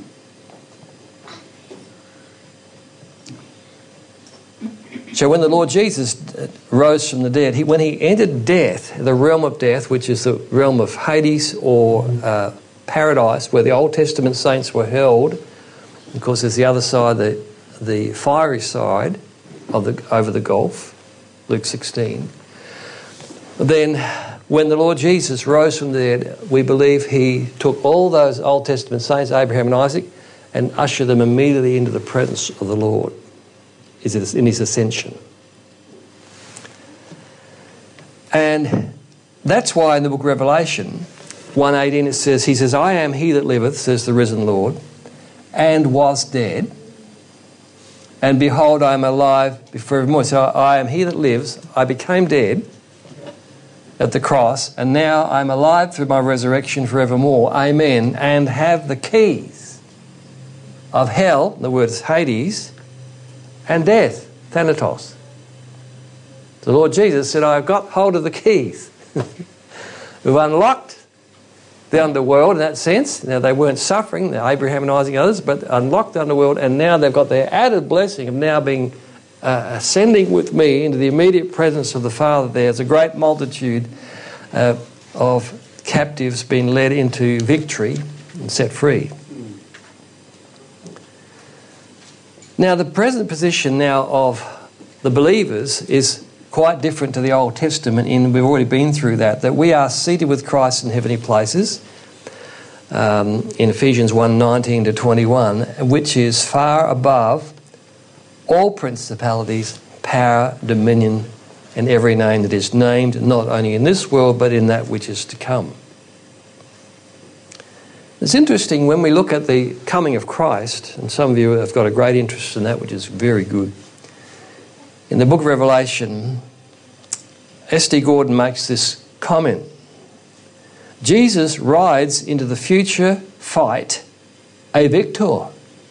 So when the Lord Jesus rose from the dead, when he entered death, the realm of death, which is the realm of Hades or paradise, where the Old Testament saints were held, of course there's the other side, the fiery side of over the gulf, Luke 16. Then when the Lord Jesus rose from the dead, we believe he took all those Old Testament saints, Abraham and Isaac, and ushered them immediately into the presence of the Lord in his ascension. And that's why in the book of Revelation 1:18 it says, he says, I am he that liveth, says the risen Lord, and was dead, and behold, I am alive forevermore. So I am he that lives, I became dead at the cross, and now I'm alive through my resurrection forevermore. Amen. And have the keys of hell, the word is Hades, and death, Thanatos. The Lord Jesus said, I've got hold of the keys. We've unlocked the underworld in that sense. Now, they weren't suffering, Abraham and Isaac and others, but unlocked the underworld, and now they've got their added blessing of now being ascending with me into the immediate presence of the Father. There's a great multitude of captives being led into victory and set free. Now, the present position now of the believers is quite different to the Old Testament, in we've already been through that we are seated with Christ in heavenly places, in Ephesians 1:19 to 21, which is far above all principalities, power, dominion, and every name that is named, not only in this world, but in that which is to come. It's interesting when we look at the coming of Christ, and some of you have got a great interest in that, which is very good. In the book of Revelation, S.D. Gordon makes this comment. Jesus rides into the future fight a victor.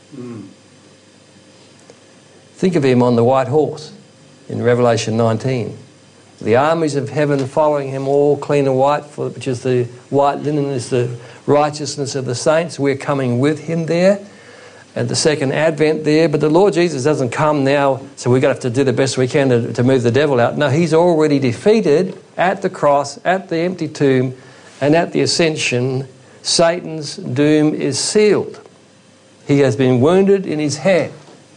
Think of him on the white horse in Revelation 19. The armies of heaven following him, all clean and white, which is the white linen, is the righteousness of the saints. We're coming with him there at the second advent there. But the Lord Jesus doesn't come now, so we're going to have to do the best we can to move the devil out. No, he's already defeated at the cross, at the empty tomb, and at the ascension. Satan's doom is sealed. He has been wounded in his head,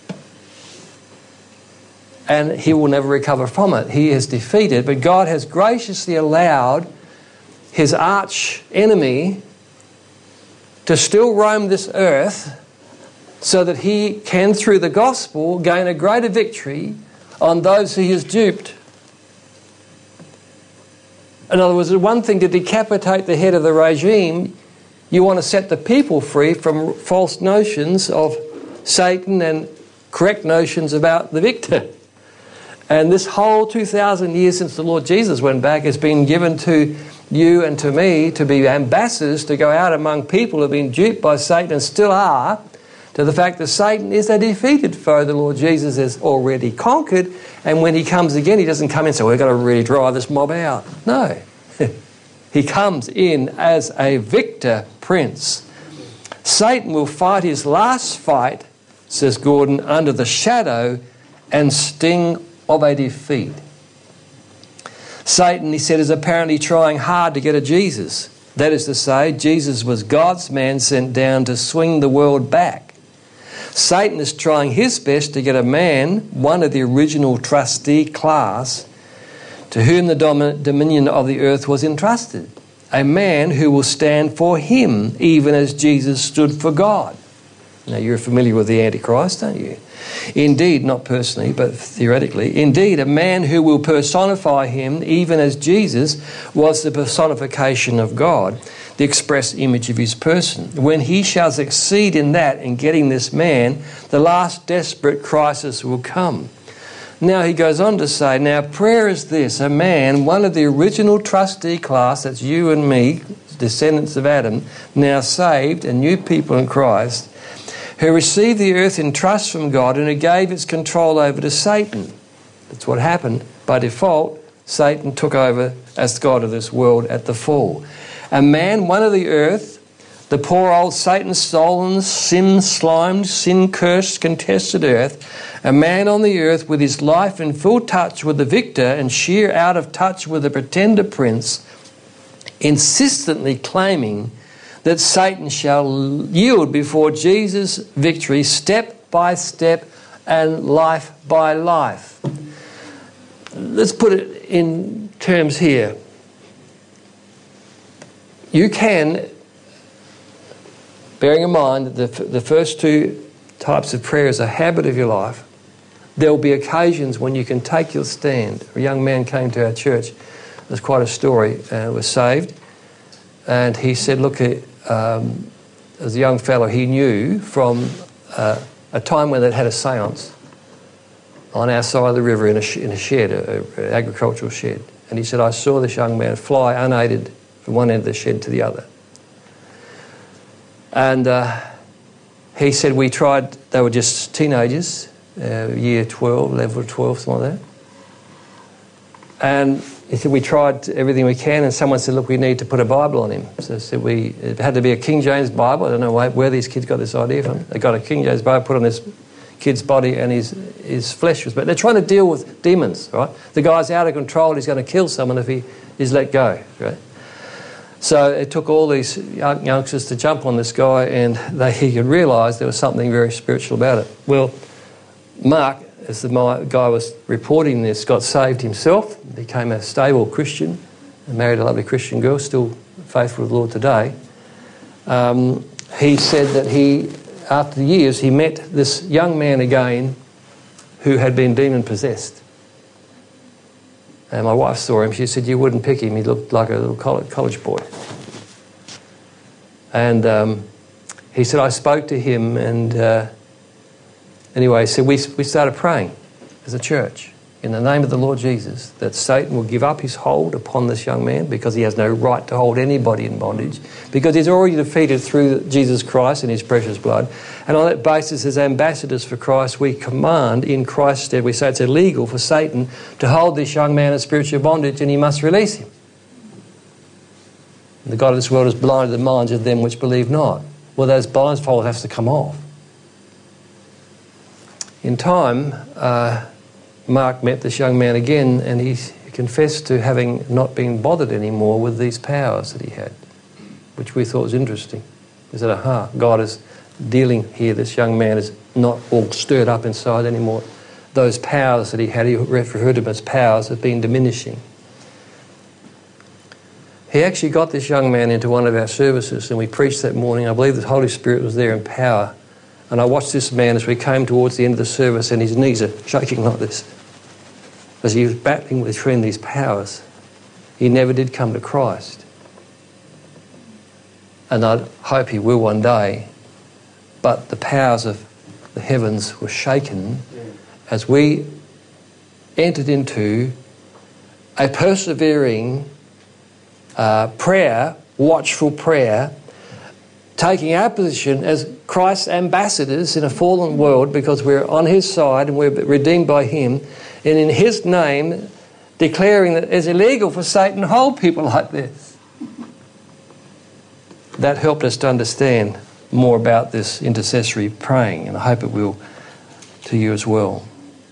and he will never recover from it. He is defeated, but God has graciously allowed his arch enemy to still roam this earth so that he can, through the gospel, gain a greater victory on those he has duped. In other words, it's one thing to decapitate the head of the regime. You want to set the people free from false notions of Satan and correct notions about the victor. And this whole 2,000 years since the Lord Jesus went back has been given to you and to me to be ambassadors, to go out among people who have been duped by Satan and still are, to the fact that Satan is a defeated foe the Lord Jesus has already conquered. And when he comes again, he doesn't come in and say, we've got to really drive this mob out. No. He comes in as a victor prince. Satan will fight his last fight, says Gordon, under the shadow and sting of a defeat. Satan, he said, is apparently trying hard to get at Jesus. That is to say, Jesus was God's man sent down to swing the world back. Satan is trying his best to get a man, one of the original trustee class, to whom the dominion of the earth was entrusted. A man who will stand for him, even as Jesus stood for God. Now, you're familiar with the Antichrist, aren't you? Indeed, not personally, but theoretically. Indeed, a man who will personify him, even as Jesus was the personification of God, the express image of his person. When he shall succeed in that, in getting this man, the last desperate crisis will come. Now, he goes on to say, now, prayer is this, a man, one of the original trustee class, that's you and me, descendants of Adam, now saved and new people in Christ, who received the earth in trust from God and who gave its control over to Satan. That's what happened. By default, Satan took over as God of this world at the fall. A man, one of the earth, the poor old Satan-stolen, sin-slimed, sin-cursed, contested earth, a man on the earth with his life in full touch with the victor and sheer out of touch with the pretender prince, insistently claiming that Satan shall yield before Jesus' victory step by step and life by life. Let's put it in terms here. You can, bearing in mind that the first two types of prayer is a habit of your life, there will be occasions when you can take your stand. A young man came to our church. There's quite a story. Was saved. And he said, look, as a young fellow, he knew from a time when they'd had a seance on our side of the river in a shed, an agricultural shed. And he said, I saw this young man fly unaided from one end of the shed to the other. And he said, we tried, they were just teenagers, year 12, level 12, something like that. And he said, we tried everything we can, and someone said, look, we need to put a Bible on him. So said it had to be a King James Bible. I don't know where these kids got this idea from. They got a King James Bible, put on this kid's body, and his flesh was... But they're trying to deal with demons, right? The guy's out of control. He's going to kill someone if he is let go, right? So it took all these youngsters to jump on this guy, and he could realise there was something very spiritual about it. Well, Mark, as the guy was reporting this, got saved himself, became a stable Christian, and married a lovely Christian girl, still faithful to the Lord today. He said that after years, he met this young man again who had been demon-possessed. And my wife saw him. She said, you wouldn't pick him. He looked like a little college boy. And he said, I spoke to him, and anyway, so we started praying as a church in the name of the Lord Jesus that Satan will give up his hold upon this young man, because he has no right to hold anybody in bondage, because he's already defeated through Jesus Christ and his precious blood. And on that basis, as ambassadors for Christ, we command in Christ's stead, we say it's illegal for Satan to hold this young man in spiritual bondage, and he must release him. And the God of this world has blinded the minds of them which believe not. Well, those blindfolds have to come off. In time, Mark met this young man again, and he confessed to having not been bothered anymore with these powers that he had, which we thought was interesting. He said, aha, God is dealing here. This young man is not all stirred up inside anymore. Those powers that he had, he referred to them as powers, have been diminishing. He actually got this young man into one of our services, and we preached that morning. I believe the Holy Spirit was there in power. And I watched this man as we came towards the end of the service, and his knees are shaking like this, as he was battling between these powers. He never did come to Christ. And I hope he will one day. But the powers of the heavens were shaken as we entered into a persevering prayer, watchful prayer, taking our position as Christ's ambassadors in a fallen world, because we're on his side and we're redeemed by him, and in his name declaring that it's illegal for Satan to hold people like this. That helped us to understand more about this intercessory praying, and I hope it will to you as well.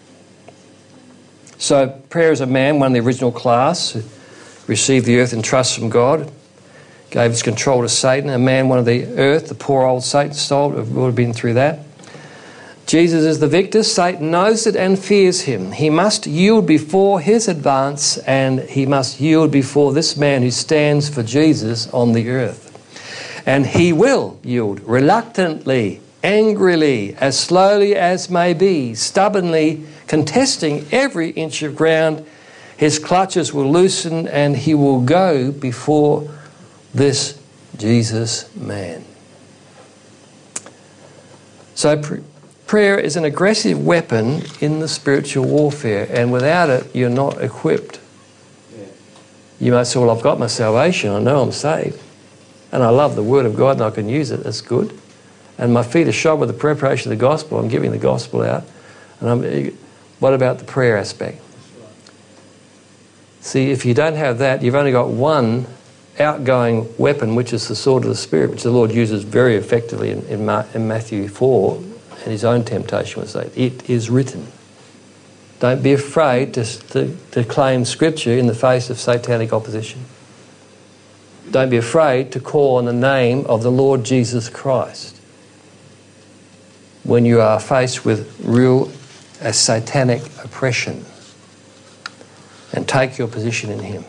So prayer as a man, one of the original class, who received the earth and trust from God, gave his control to Satan. A man, one of the earth, the poor old Satan stole, would have been through that. Jesus is the victor. Satan knows it and fears him. He must yield before his advance, and he must yield before this man who stands for Jesus on the earth. And he will yield reluctantly, angrily, as slowly as may be, stubbornly contesting every inch of ground. His clutches will loosen, and he will go before this Jesus man. So prayer is an aggressive weapon in the spiritual warfare, and without it you're not equipped. You might say, well, I've got my salvation, I know I'm saved, and I love the Word of God and I can use it, that's good. And my feet are shod with the preparation of the gospel, I'm giving the gospel out. And what about the prayer aspect? See, if you don't have that, you've only got one outgoing weapon, which is the sword of the Spirit, which the Lord uses very effectively in Matthew 4, and his own temptation was that it is written. Don't be afraid to claim Scripture in the face of satanic opposition. Don't be afraid to call on the name of the Lord Jesus Christ when you are faced with real satanic oppression, and take your position in him.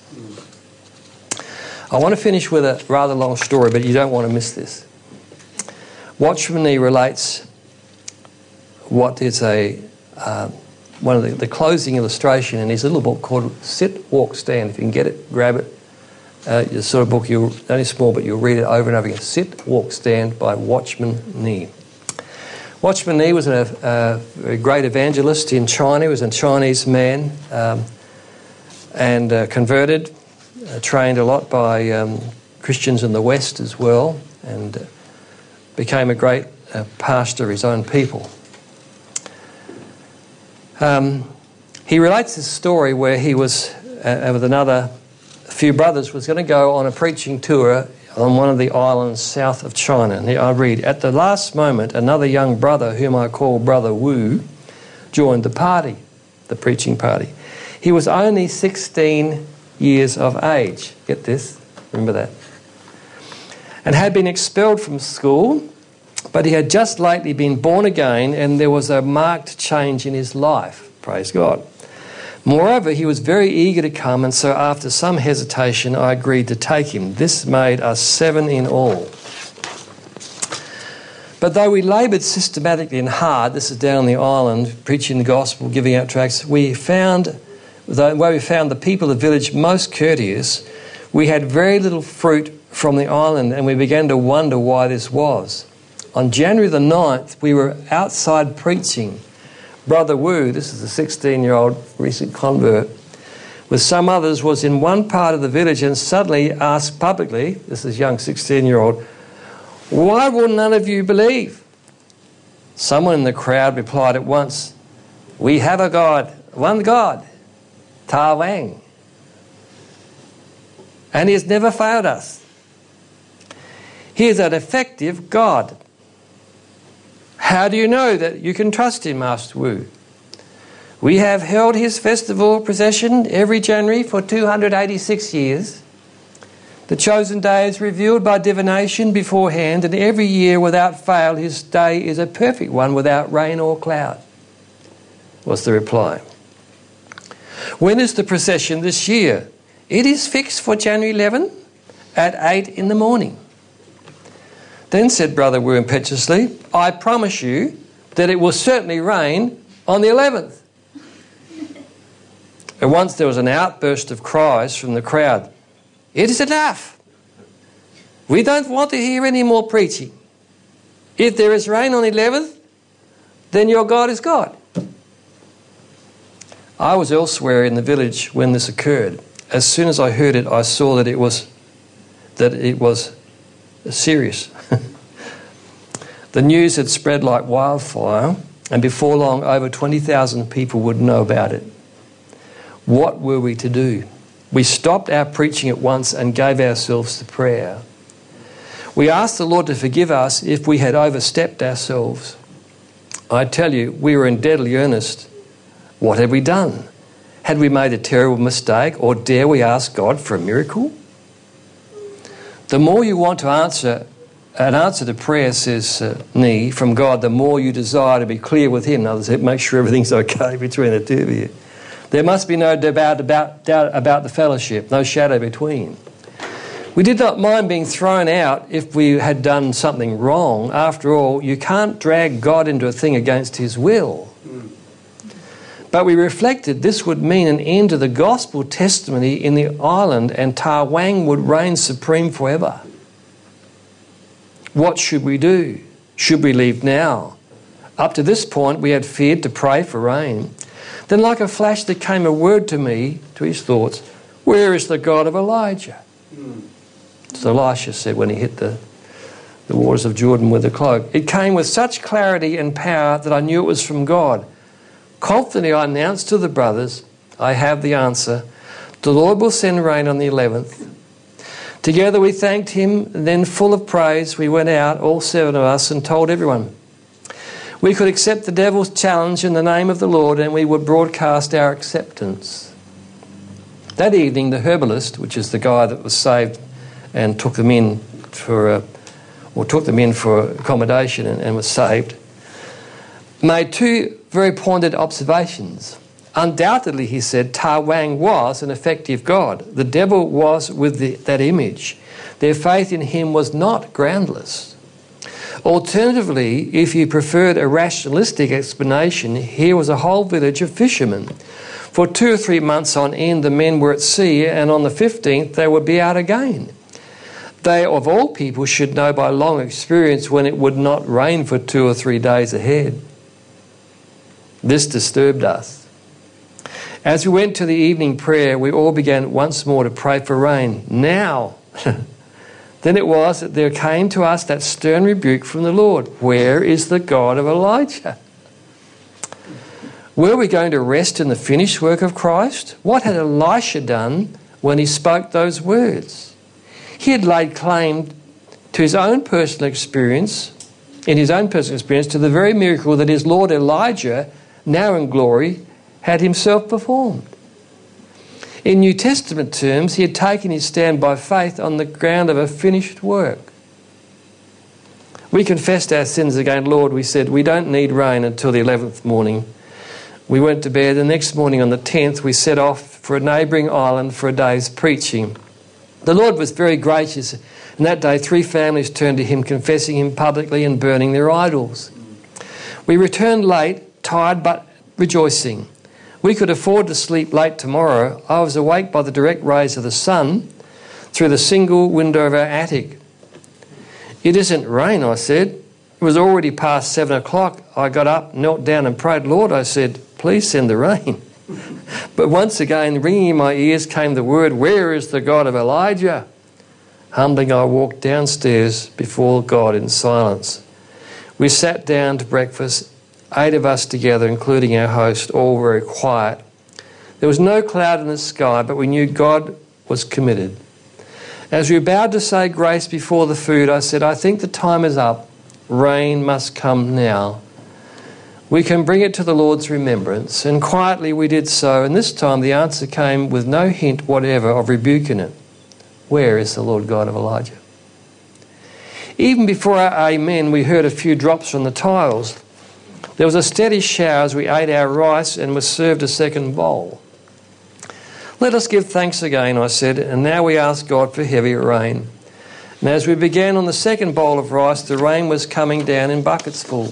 I want to finish with a rather long story, but you don't want to miss this. Watchman Nee relates what is one of the closing illustration in his little book called Sit, Walk, Stand. If you can get it, grab it. It's the sort of book, only small, but you'll read it over and over again. Sit, Walk, Stand by Watchman Nee. Watchman Nee was a great evangelist in China. He was a Chinese man and converted. Trained a lot by Christians in the West as well, and became a great pastor of his own people. He relates this story where he was, with a few brothers, was going to go on a preaching tour on one of the islands south of China. And I read, at the last moment, another young brother, whom I call Brother Wu, joined the preaching party. He was only 16 years of age. Get this, remember that. And had been expelled from school, but he had just lately been born again, and there was a marked change in his life. Praise God. Moreover, he was very eager to come, and so after some hesitation I agreed to take him. This made us 7 in all. But though we laboured systematically and hard, this is down on the island, preaching the gospel, giving out tracts, we found the people of the village most courteous, we had very little fruit from the island, and we began to wonder why this was. On January the 9th, we were outside preaching. Brother Wu, this is a 16-year-old recent convert, with some others, was in one part of the village and suddenly asked publicly, this is young 16-year-old, "Why will none of you believe?" Someone in the crowd replied at once, "We have a God, one God, Ta Wang, and He has never failed us. He is an effective God." "How do you know that you can trust Him?" asked Wu. "We have held His festival procession every January for 286 years. The chosen day is revealed by divination beforehand, and every year without fail His day is a perfect one without rain or cloud," was the reply. "When is the procession this year?" "It is fixed for January 11 at 8 in the morning." Then said Brother Wu impetuously, "I promise you that it will certainly rain on the 11th. At once there was an outburst of cries from the crowd. "It is enough. We don't want to hear any more preaching. If there is rain on the 11th, then your God is God." I was elsewhere in the village when this occurred. As soon as I heard it, I saw that it was serious. The news had spread like wildfire, and before long over 20,000 people would know about it. What were we to do? We stopped our preaching at once and gave ourselves to prayer. We asked the Lord to forgive us if we had overstepped ourselves. I tell you, we were in deadly earnest. What had we done? Had we made a terrible mistake, or dare we ask God for a miracle? The more you want to an answer to prayer, says Ni, from God, the more you desire to be clear with Him. In other words, make sure everything's okay between the two of you. There must be no doubt about the fellowship, no shadow between. We did not mind being thrown out if we had done something wrong. After all, you can't drag God into a thing against His will. But we reflected this would mean an end to the gospel testimony in the island, and Ta Wang would reign supreme forever. What should we do? Should we leave now? Up to this point, we had feared to pray for rain. Then like a flash there came a word to me, to his thoughts, "Where is the God of Elijah?" As Elisha said when he hit the waters of Jordan with a cloak. It came with such clarity and power that I knew it was from God. Confidently I announced to the brothers, "I have the answer. The Lord will send rain on the 11th. Together we thanked Him, and then full of praise we went out, all 7 of us, and told everyone. We could accept the devil's challenge in the name of the Lord, and we would broadcast our acceptance. That evening the herbalist, which is the guy that was saved and took them in for accommodation and was saved, made 2 very pointed observations. Undoubtedly, he said, Ta Wang was an effective God. The devil was with that image. Their faith in him was not groundless. Alternatively, if you preferred a rationalistic explanation, here was a whole village of fishermen. For 2 or 3 months on end, the men were at sea, and on the 15th they would be out again. They, of all people, should know by long experience when it would not rain for 2 or 3 days ahead. This disturbed us. As we went to the evening prayer, we all began once more to pray for rain. Now, then it was that there came to us that stern rebuke from the Lord. Where is the God of Elijah? Were we going to rest in the finished work of Christ? What had Elisha done when he spoke those words? He had laid claim to his own personal experience, to the very miracle that his Lord Elijah, now in glory, had himself performed. In New Testament terms, he had taken his stand by faith on the ground of a finished work. We confessed our sins again. Lord, we said, we don't need rain until the 11th morning. We went to bed. The next morning on the 10th, we set off for a neighbouring island for a day's preaching. The Lord was very gracious, and that day 3 families turned to Him, confessing Him publicly and burning their idols. We returned late, tired but rejoicing. We could afford to sleep late tomorrow. I was awake by the direct rays of the sun. through the single window of our attic. "It isn't rain," I said. It was already past 7 o'clock. I got up, knelt down and prayed. "Lord," I said, "please send the rain." But once again, ringing in my ears came the word, "Where is the God of Elijah?" Humbling, I walked downstairs before God in silence. We sat down to breakfast, 8 of us together, including our host, all very quiet. There was no cloud in the sky, but we knew God was committed. As we bowed to say grace before the food, I said, "I think the time is up. Rain must come now. We can bring it to the Lord's remembrance." And quietly we did so, and this time the answer came with no hint whatever of rebuking it. "Where is the Lord God of Elijah?" Even before our amen, we heard a few drops from the tiles. There was a steady shower as we ate our rice and was served a second bowl. "Let us give thanks again," I said, "and now we ask God for heavier rain." And as we began on the second bowl of rice, the rain was coming down in buckets full.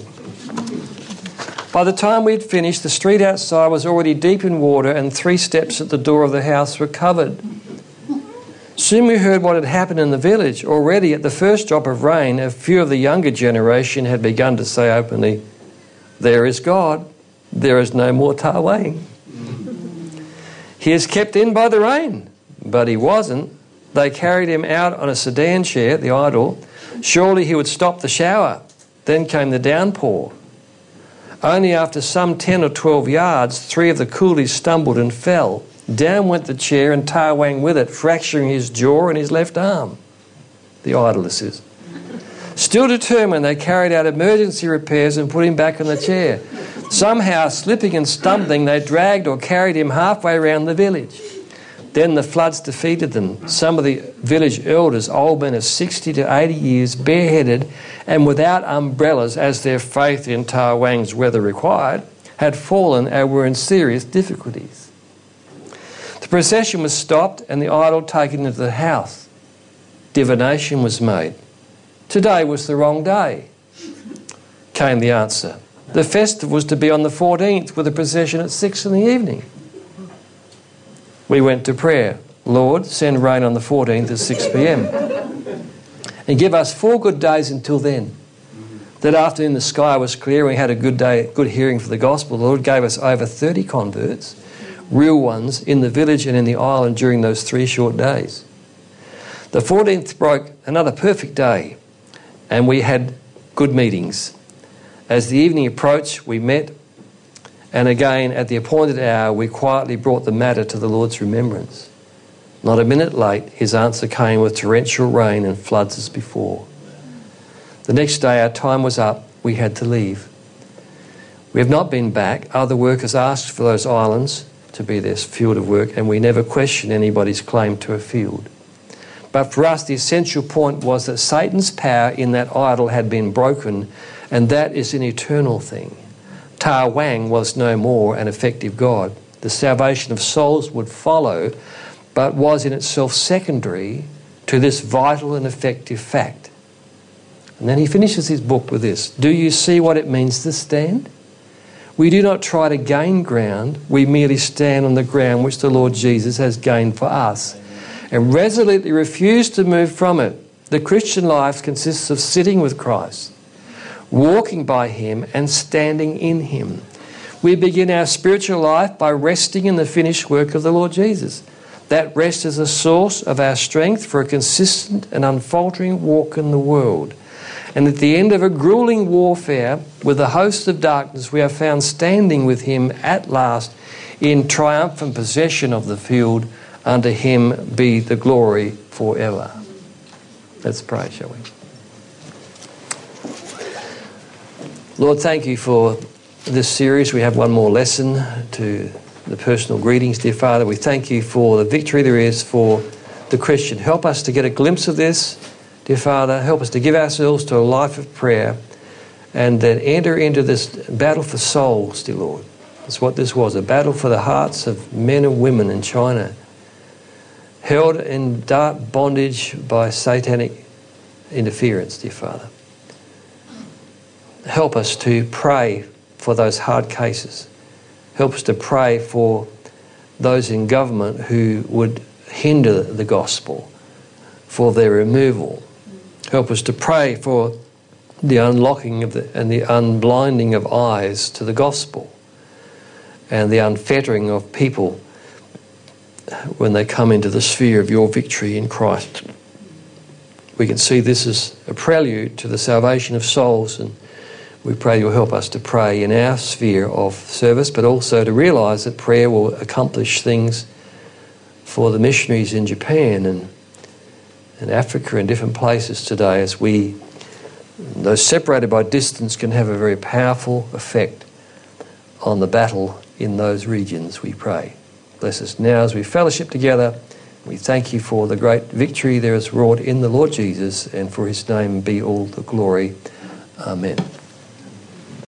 By the time we had finished, the street outside was already deep in water and 3 steps at the door of the house were covered. Soon we heard what had happened in the village. Already at the first drop of rain, a few of the younger generation had begun to say openly, "There is God. There is no more Tawang. He is kept in by the rain." But he wasn't. They carried him out on a sedan chair, the idol. Surely he would stop the shower. Then came the downpour. Only after some 10 or 12 yards, 3 of the coolies stumbled and fell. Down went the chair and Tawang with it, fracturing his jaw and his left arm. The idol, this is. Still determined, they carried out emergency repairs and put him back in the chair. Somehow, slipping and stumbling, they dragged or carried him halfway around the village. Then the floods defeated them. Some of the village elders, old men of 60 to 80 years, bareheaded and without umbrellas, as their faith in Tawang's weather required, had fallen and were in serious difficulties. The procession was stopped and the idol taken into the house. Divination was made. Today was the wrong day, came the answer. The festival was to be on the 14th with a procession at 6 in the evening. We went to prayer. "Lord, send rain on the 14th at 6 p.m. and give us 4 good days until then." That afternoon the sky was clear and we had a good day, good hearing for the gospel. The Lord gave us over 30 converts, real ones, in the village and in the island during those 3 short days. The 14th broke another perfect day and we had good meetings. As the evening approached, we met, and again at the appointed hour we quietly brought the matter to the Lord's remembrance. Not a minute late, his answer came with torrential rain and floods as before. The next day our time was up, we had to leave. We have not been back. Other workers asked for those islands to be their field of work, and we never questioned anybody's claim to a field. But for us the essential point was that Satan's power in that idol had been broken, and that is an eternal thing. Tawang was no more an effective God. The salvation of souls would follow, but was in itself secondary to this vital and effective fact. And then he finishes his book with this: "Do you see what it means to stand? We do not try to gain ground, we merely stand on the ground which the Lord Jesus has gained for us, and resolutely refuse to move from it. The Christian life consists of sitting with Christ, walking by him and standing in him. We begin our spiritual life by resting in the finished work of the Lord Jesus. That rest is the source of our strength for a consistent and unfaltering walk in the world. And at the end of a grueling warfare with the hosts of darkness, we are found standing with him at last in triumphant possession of the field. Unto him be the glory forever." Let's pray, shall we? Lord, thank you for this series. We have one more lesson to the personal greetings, dear Father. We thank you for the victory there is for the Christian. Help us to get a glimpse of this, dear Father. Help us to give ourselves to a life of prayer and then enter into this battle for souls, dear Lord. That's what this was, a battle for the hearts of men and women in China, held in dark bondage by satanic interference, dear Father. Help us to pray for those hard cases. Help us to pray for those in government who would hinder the gospel for their removal. Help us to pray for the unlocking of and the unblinding of eyes to the gospel, and the unfettering of people when they come into the sphere of your victory in Christ. We can see this as a prelude to the salvation of souls, and we pray you'll help us to pray in our sphere of service, but also to realise that prayer will accomplish things for the missionaries in Japan and Africa and different places today, as we, those separated by distance, can have a very powerful effect on the battle in those regions, we pray. Bless us now as we fellowship together. We thank you for the great victory there is wrought in the Lord Jesus, and for his name be all the glory. Amen.